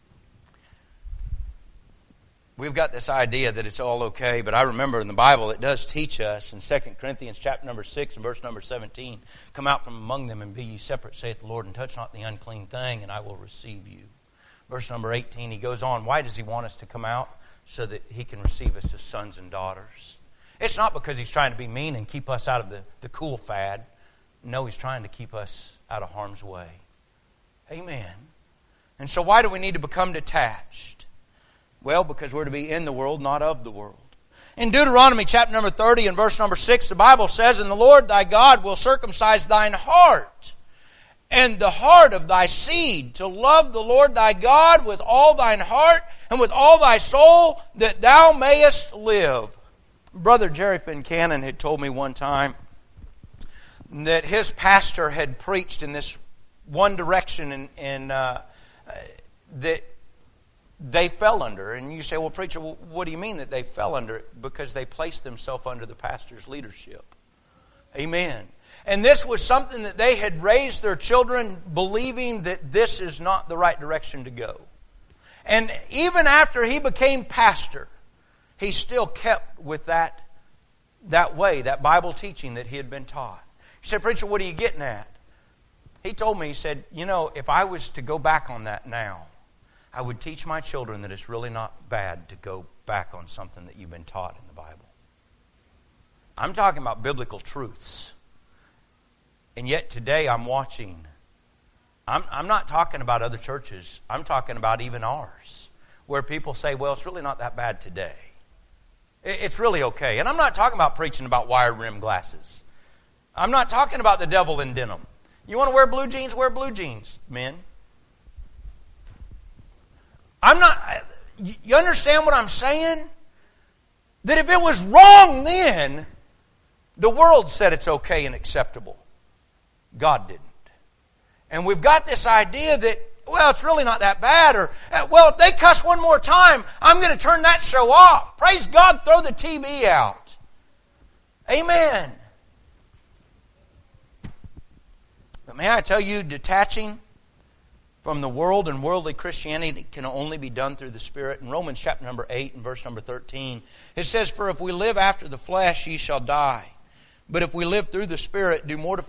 We've got this idea that it's all okay, but I remember in the Bible it does teach us in 2 Corinthians chapter number 6 and verse number 17, come out from among them and be ye separate, saith the Lord, and touch not the unclean thing, and I will receive you. Verse number 18, he goes on, why does he want us to come out? So that he can receive us as sons and daughters. It's not because he's trying to be mean and keep us out of the cool fad. No, he's trying to keep us out of harm's way. Amen. And so why do we need to become detached? Well, because we're to be in the world, not of the world. In Deuteronomy chapter number 30 and verse number 6, the Bible says, and the Lord thy God will circumcise thine heart and the heart of thy seed, to love the Lord thy God with all thine heart and with all thy soul, that thou mayest live. Brother Jerry Fincannon had told me one time that his pastor had preached in this one direction and that they fell under. And you say, well, preacher, what do you mean that they fell under it? Because they placed themselves under the pastor's leadership. Amen. And this was something that they had raised their children believing that this is not the right direction to go. And even after he became pastor, he still kept with that way, that Bible teaching that he had been taught. He said, preacher, what are you getting at? He told me, he said, you know, if I was to go back on that now, I would teach my children that it's really not bad to go back on something that you've been taught in the Bible. I'm talking about biblical truths. And yet today I'm watching. I'm not talking about other churches. I'm talking about even ours. Where people say, well, it's really not that bad today. It's really okay. And I'm not talking about preaching about wire rim glasses. I'm not talking about the devil in denim. You want to wear blue jeans? Wear blue jeans, men. You understand what I'm saying? That if it was wrong then, the world said it's okay and acceptable. God didn't. And we've got this idea that, well, it's really not that bad. Or, well, if they cuss one more time, I'm going to turn that show off. Praise God, throw the TV out. Amen. But may I tell you, detaching from the world and worldly Christianity can only be done through the Spirit. In Romans chapter number 8 and verse number 13, it says, "For if we live after the flesh, ye shall die. But if we live through the Spirit,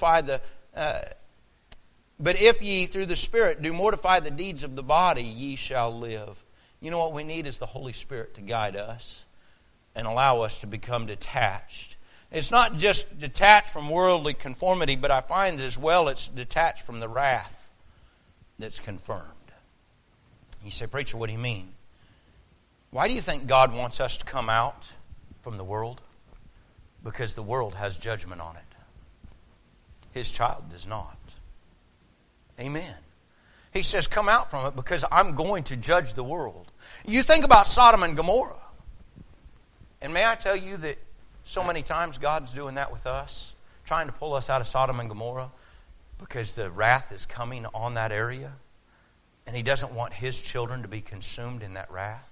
but if ye through the Spirit do mortify the deeds of the body, ye shall live." You know what we need is the Holy Spirit to guide us and allow us to become detached. It's not just detached from worldly conformity, but I find as well it's detached from the wrath that's confirmed. You say, "Preacher, what do you mean?" Why do you think God wants us to come out from the world? Because the world has judgment on it. His child does not. Amen. He says, come out from it because I'm going to judge the world. You think about Sodom and Gomorrah. And may I tell you that so many times God's doing that with us, trying to pull us out of Sodom and Gomorrah because the wrath is coming on that area and He doesn't want His children to be consumed in that wrath.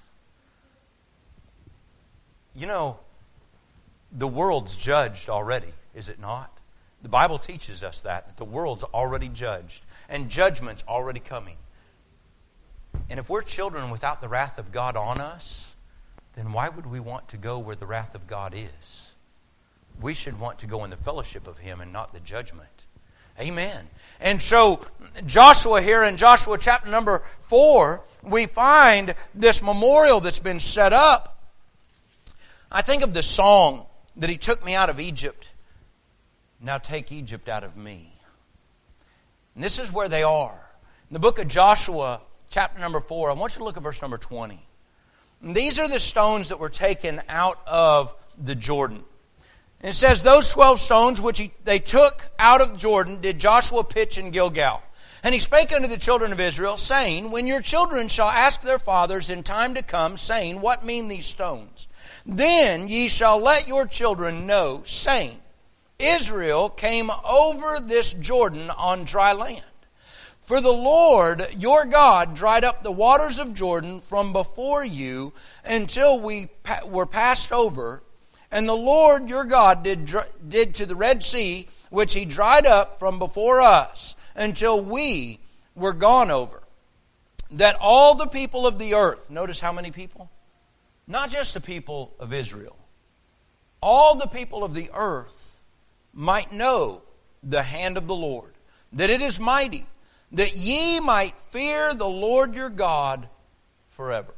You know, the world's judged already, is it not? The Bible teaches us that the world's already judged and judgment's already coming. And if we're children without the wrath of God on us, then why would we want to go where the wrath of God is? We should want to go in the fellowship of Him and not the judgment. Amen. And so Joshua here in Joshua chapter number 4, we find this memorial that's been set up. I think of the song that He took me out of Egypt. Now take Egypt out of me. And this is where they are. In the book of Joshua, chapter number 4, I want you to look at verse number 20. And these are the stones that were taken out of the Jordan. And it says, "Those 12 stones which they took out of Jordan did Joshua pitch in Gilgal. And he spake unto the children of Israel, saying, When your children shall ask their fathers in time to come, saying, What mean these stones? Then ye shall let your children know, saying, Israel came over this Jordan on dry land. For the Lord your God dried up the waters of Jordan from before you until we were passed over. And the Lord your God did to the Red Sea, which He dried up from before us, until we were gone over. That all the people of the earth," notice how many people? Not just the people of Israel. All the people of the earth might know the hand of the Lord, that it is mighty, that ye might fear the Lord your God forever.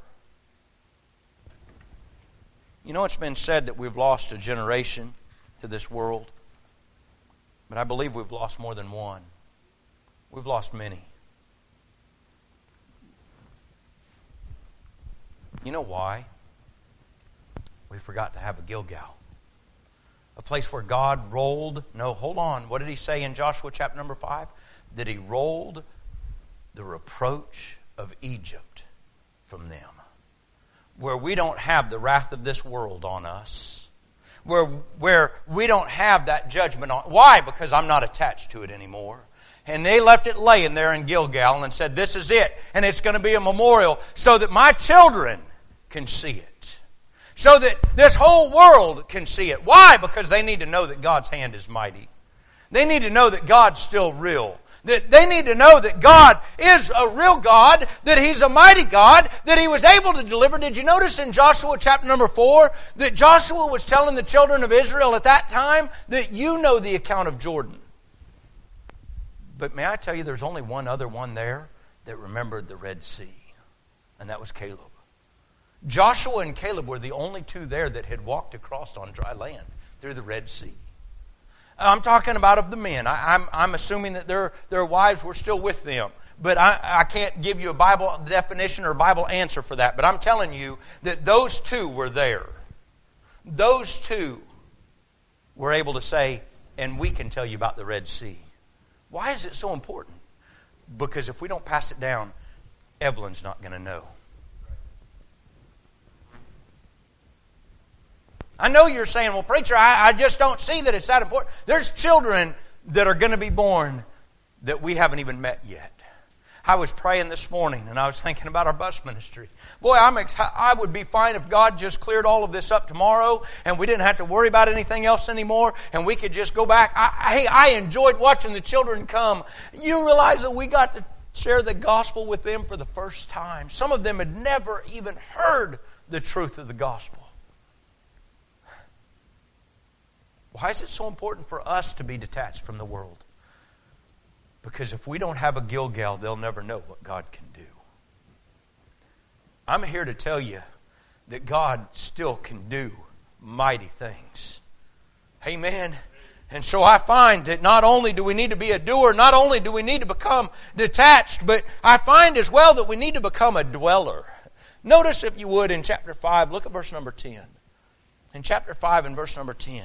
You know, it's been said that we've lost a generation to this world, but I believe we've lost more than one. We've lost many. You know why? We forgot to have a Gilgal. A place where God rolled. No, hold on. What did He say in Joshua chapter number 5? That He rolled the reproach of Egypt from them. Where we don't have the wrath of this world on us. Where we don't have that judgment on. Why? Because I'm not attached to it anymore. And they left it laying there in Gilgal and said, this is it. And it's going to be a memorial so that my children can see it. So that this whole world can see it. Why? Because they need to know that God's hand is mighty. They need to know that God's still real. That they need to know that God is a real God, that He's a mighty God, that He was able to deliver. Did you notice in Joshua chapter number 4 that Joshua was telling the children of Israel at that time that you know the account of Jordan? But may I tell you, there's only one other one there that remembered the Red Sea, and that was Caleb. Joshua and Caleb were the only two there that had walked across on dry land through the Red Sea. I'm talking about of the men. I'm assuming that their wives were still with them. But I can't give you a Bible definition or a Bible answer for that. But I'm telling you that those two were there. those two were able to say, and we can tell you about the Red Sea. Why is it so important? Because if we don't pass it down, Evelyn's not going to know. I know you're saying, well, preacher, I just don't see that it's that important. There's children that are going to be born that we haven't even met yet. I was praying this morning and I was thinking about our bus ministry. Boy, I would be fine if God just cleared all of this up tomorrow and we didn't have to worry about anything else anymore and we could just go back. I enjoyed watching the children come. You realize that we got to share the gospel with them for the first time. Some of them had never even heard the truth of the gospel. Why is it so important for us to be detached from the world? Because if we don't have a Gilgal, they'll never know what God can do. I'm here to tell you that God still can do mighty things. Amen. And so I find that not only do we need to be a doer, not only do we need to become detached, but I find as well that we need to become a dweller. Notice, if you would, in chapter 5, look at verse number 10. In chapter 5 and verse number 10.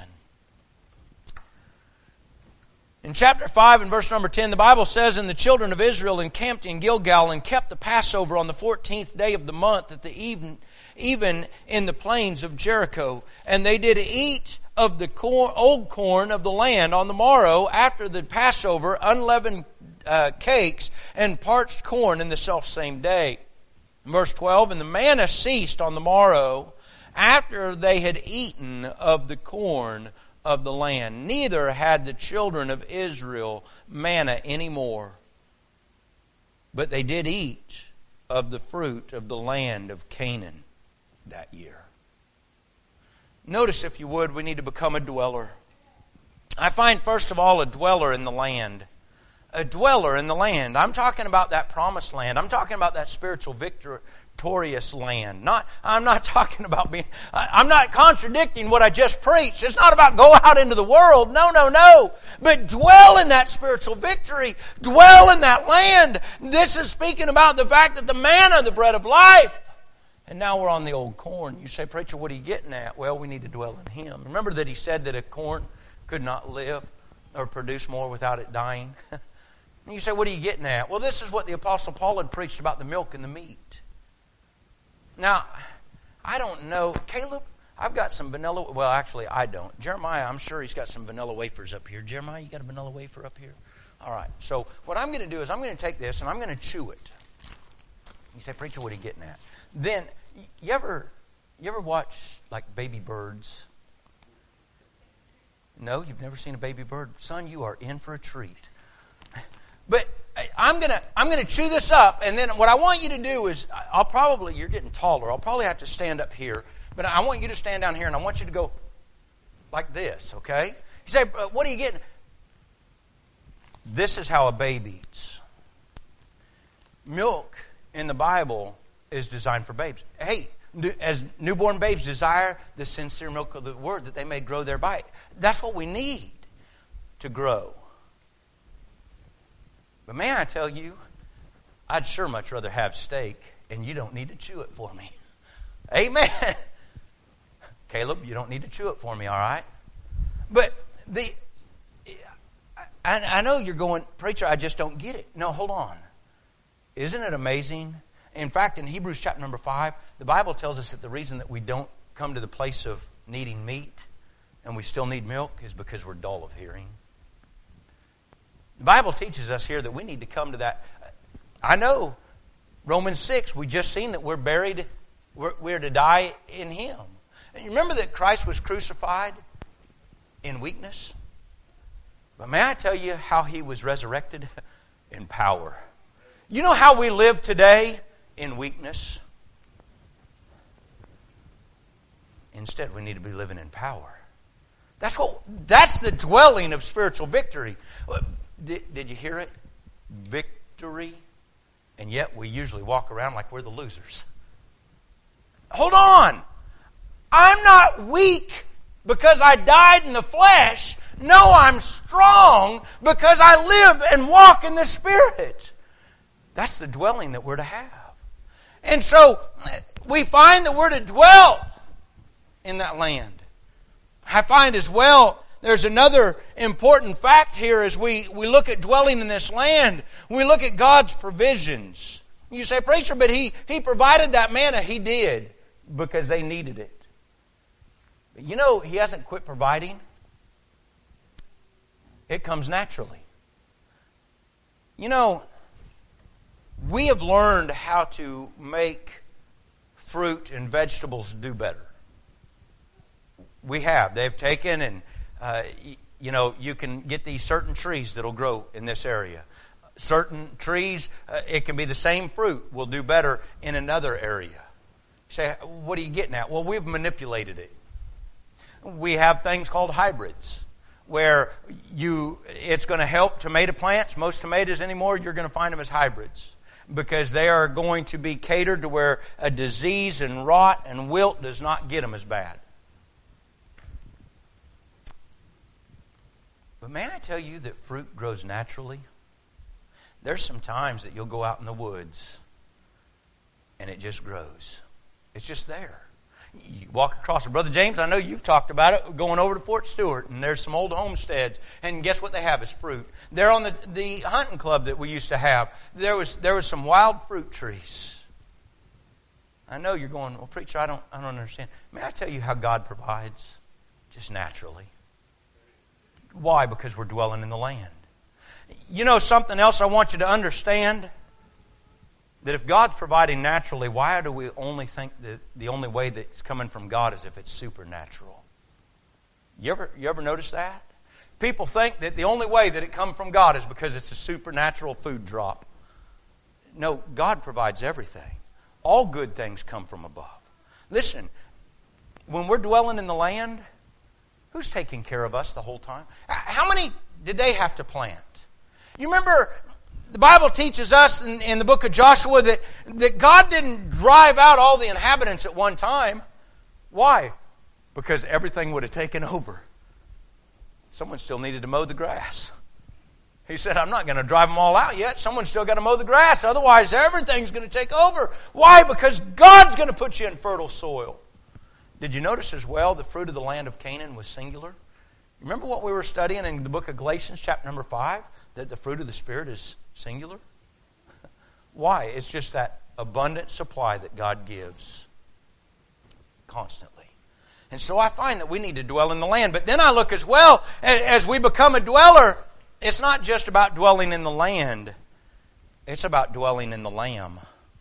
In chapter 5 and verse number 10, the Bible says, "And the children of Israel encamped in Gilgal and kept the Passover on the 14th day of the month at the even in the plains of Jericho. And they did eat of the old corn of the land on the morrow after the Passover, unleavened cakes and parched corn in the selfsame day." Verse 12, "And the manna ceased on the morrow after they had eaten of the corn of the land. Neither had the children of Israel manna any more, but they did eat of the fruit of the land of Canaan that year." Notice, if you would, we need to become a dweller. I find, first of all, a dweller in the land. A dweller in the land. I'm talking about that promised land. I'm talking about that spiritual victorious land. I'm not talking about being... I'm not contradicting what I just preached. It's not about go out into the world. No. But dwell in that spiritual victory. Dwell in that land. This is speaking about the fact that the manna, the bread of life. And now we're on the old corn. You say, "Preacher, what are you getting at?" Well, we need to dwell in Him. Remember that He said that a corn could not live or produce more without it dying? And you say, "What are you getting at?" Well, this is what the Apostle Paul had preached about the milk and the meat. Now, I don't know. Caleb, I've got some vanilla. Well, actually, I don't. Jeremiah, I'm sure he's got some vanilla wafers up here. Jeremiah, you got a vanilla wafer up here? All right. So what I'm going to do is I'm going to take this and I'm going to chew it. You say, "Preacher, what are you getting at?" Then, you ever watch like baby birds? No, you've never seen a baby bird? Son, you are in for a treat. But I'm gonna chew this up, and then what I want you to do is, you're getting taller. I'll probably have to stand up here, but I want you to stand down here, and I want you to go like this, okay? You say, "What are you getting?" This is how a baby eats. Milk in the Bible is designed for babes. Hey, as newborn babes desire the sincere milk of the Word, that they may grow thereby. That's what we need to grow. But may I tell you, I'd sure much rather have steak, and you don't need to chew it for me. Amen. Caleb, you don't need to chew it for me, all right? But I know you're going, "Preacher, I just don't get it." No, hold on. Isn't it amazing? In fact, in Hebrews chapter number 5, the Bible tells us that the reason that we don't come to the place of needing meat and we still need milk is because we're dull of hearing. The Bible teaches us here that we need to come to that. I know, Romans 6, we just seen that we're buried, we're to die in Him. And you remember that Christ was crucified in weakness? But may I tell you how He was resurrected? In power. You know how we live today? In weakness. Instead, we need to be living in power. That's the dwelling of spiritual victory. Did you hear it? Victory. And yet we usually walk around like we're the losers. Hold on. I'm not weak because I died in the flesh. No, I'm strong because I live and walk in the Spirit. That's the dwelling that we're to have. And so we find that we're to dwell in that land. I find as well, there's another important fact here as we look at dwelling in this land. We look at God's provisions. You say, preacher, but He provided that manna. He did, because they needed it. But you know, He hasn't quit providing. It comes naturally. You know, we have learned how to make fruit and vegetables do better. We have. They've taken and, you can get these certain trees that'll grow in this area. Certain trees, it can be the same fruit, will do better in another area. You say, what are you getting at? Well, we've manipulated it. We have things called hybrids, where it's going to help tomato plants. Most tomatoes anymore, you're going to find them as hybrids, because they are going to be catered to where a disease and rot and wilt does not get them as bad. But may I tell you that fruit grows naturally? There's some times that you'll go out in the woods and it just grows. It's just there. You walk across it. Brother James, I know you've talked about it, going over to Fort Stewart, and there's some old homesteads, and guess what they have is fruit. There on the hunting club that we used to have, there was some wild fruit trees. I know you're going, well, preacher, I don't understand. May I tell you how God provides? Just naturally. Why? Because we're dwelling in the land. You know something else I want you to understand? That if God's providing naturally, why do we only think that the only way that it's coming from God is if it's supernatural? You ever notice that? People think that the only way that it comes from God is because it's a supernatural food drop. No, God provides everything. All good things come from above. Listen, when we're dwelling in the land, who's taking care of us the whole time? How many did they have to plant? You remember, the Bible teaches us in the book of Joshua that God didn't drive out all the inhabitants at one time. Why? Because everything would have taken over. Someone still needed to mow the grass. He said, I'm not going to drive them all out yet. Someone's still got to mow the grass. Otherwise, everything's going to take over. Why? Because God's going to put you in fertile soil. Did you notice as well the fruit of the land of Canaan was singular? Remember what we were studying in the book of Galatians, chapter number 5? That the fruit of the Spirit is singular? Why? It's just that abundant supply that God gives constantly. And so I find that we need to dwell in the land. But then I look as well, as we become a dweller, it's not just about dwelling in the land. It's about dwelling in the Lamb.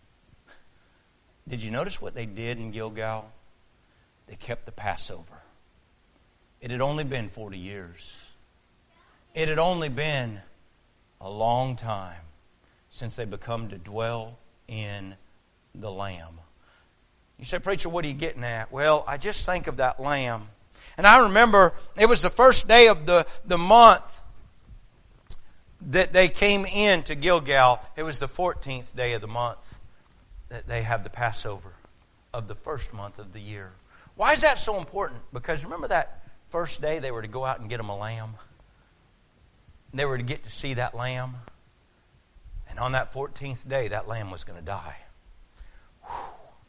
Did you notice what they did in Gilgal? They kept the Passover. It had only been 40 years. It had only been a long time since they become to dwell in the Lamb. You say, preacher, what are you getting at? Well, I just think of that lamb. And I remember it was the first day of the month that they came into Gilgal. It was the 14th day of the month that they have the Passover of the first month of the year. Why is that so important? Because remember that first day they were to go out and get them a lamb? And they were to get to see that lamb. And on that 14th day, that lamb was going to die. Whew.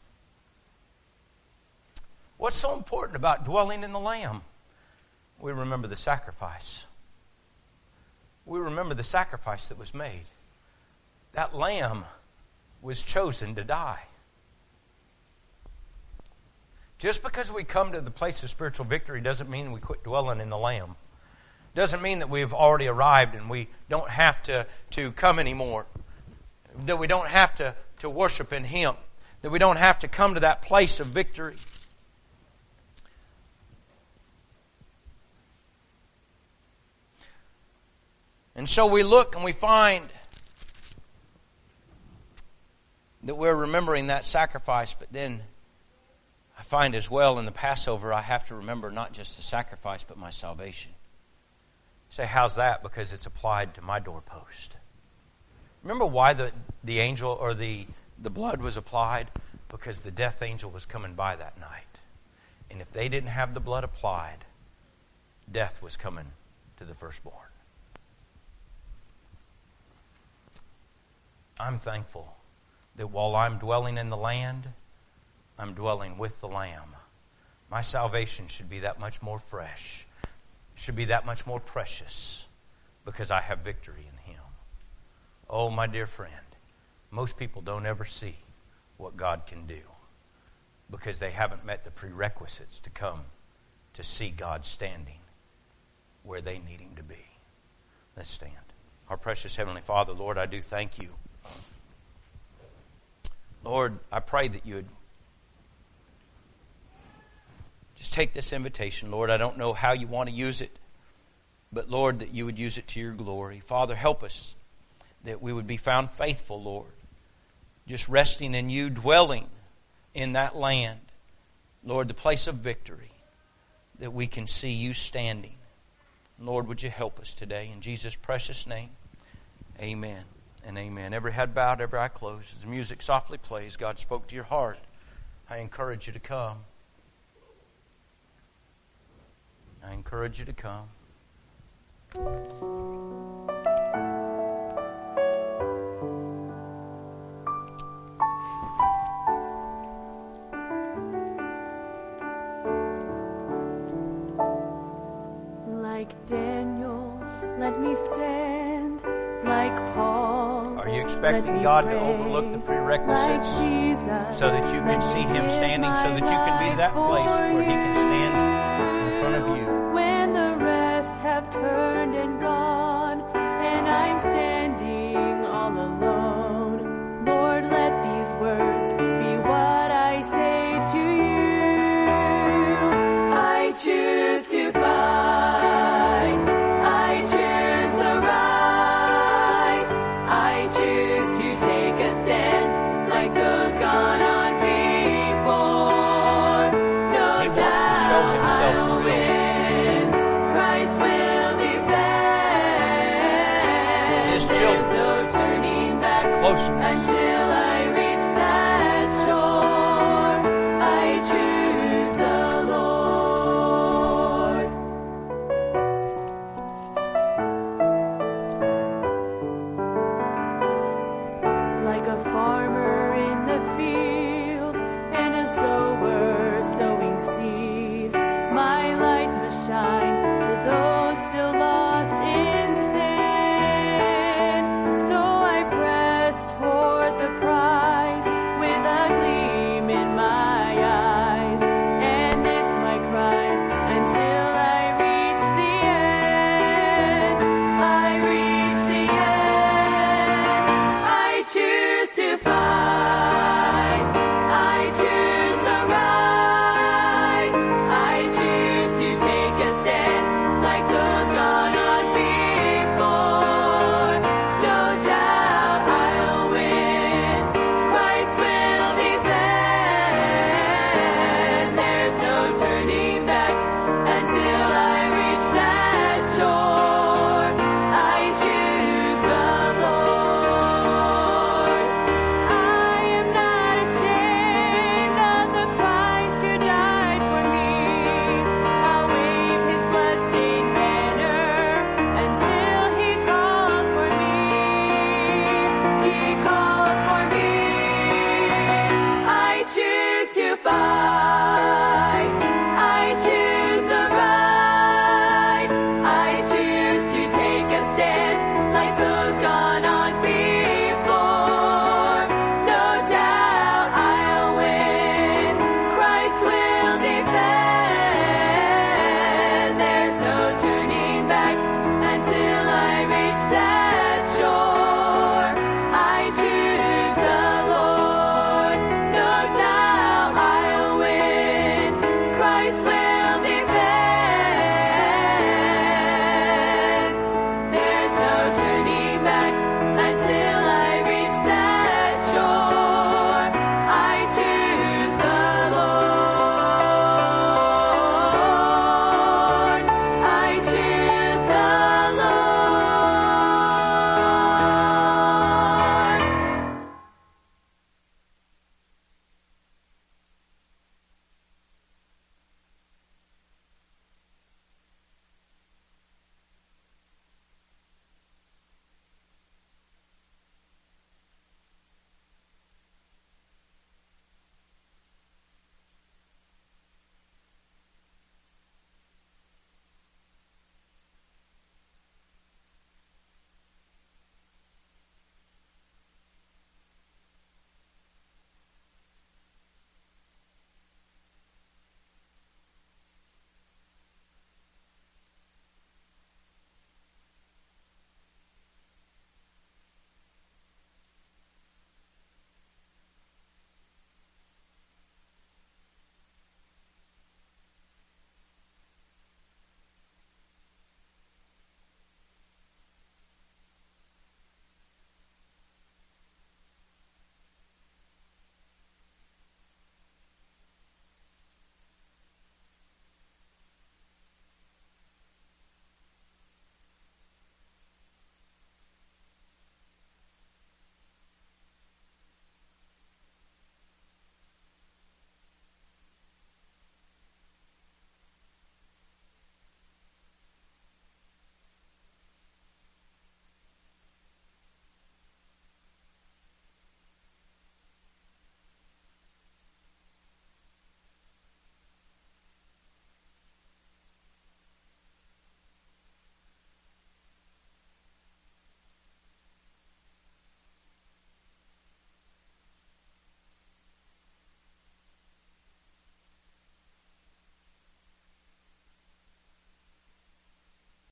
What's so important about dwelling in the Lamb? We remember the sacrifice. We remember the sacrifice that was made. That lamb was chosen to die. Just because we come to the place of spiritual victory doesn't mean we quit dwelling in the Lamb. Doesn't mean that we've already arrived and we don't have to come anymore. That we don't have to worship in Him. That we don't have to come to that place of victory. And so we look and we find that we're remembering that sacrifice, but then I find as well in the Passover I have to remember not just the sacrifice but my salvation. You say, how's that? Because it's applied to my doorpost. Remember why the angel or the blood was applied? Because the death angel was coming by that night. And if they didn't have the blood applied, death was coming to the firstborn. I'm thankful that while I'm dwelling in the land, I'm dwelling with the Lamb. My salvation should be that much more fresh, should be that much more precious, because I have victory in Him. Oh, my dear friend, most people don't ever see what God can do because they haven't met the prerequisites to come to see God standing where they need Him to be. Let's stand. Our precious Heavenly Father, Lord, I do thank You. Lord, I pray that You would just take this invitation. Lord, I don't know how You want to use it, but Lord, that You would use it to Your glory. Father, help us that we would be found faithful, Lord, just resting in You, dwelling in that land, Lord, the place of victory, that we can see You standing. Lord, would You help us today? In Jesus' precious name, amen and amen. Every head bowed, every eye closed. As the music softly plays, God spoke to your heart. I encourage you to come. I encourage you to come. Like Daniel, let me stand. Like Paul, are you expecting God to overlook the prerequisites so that you can see Him standing, so that you can be that place where He can stand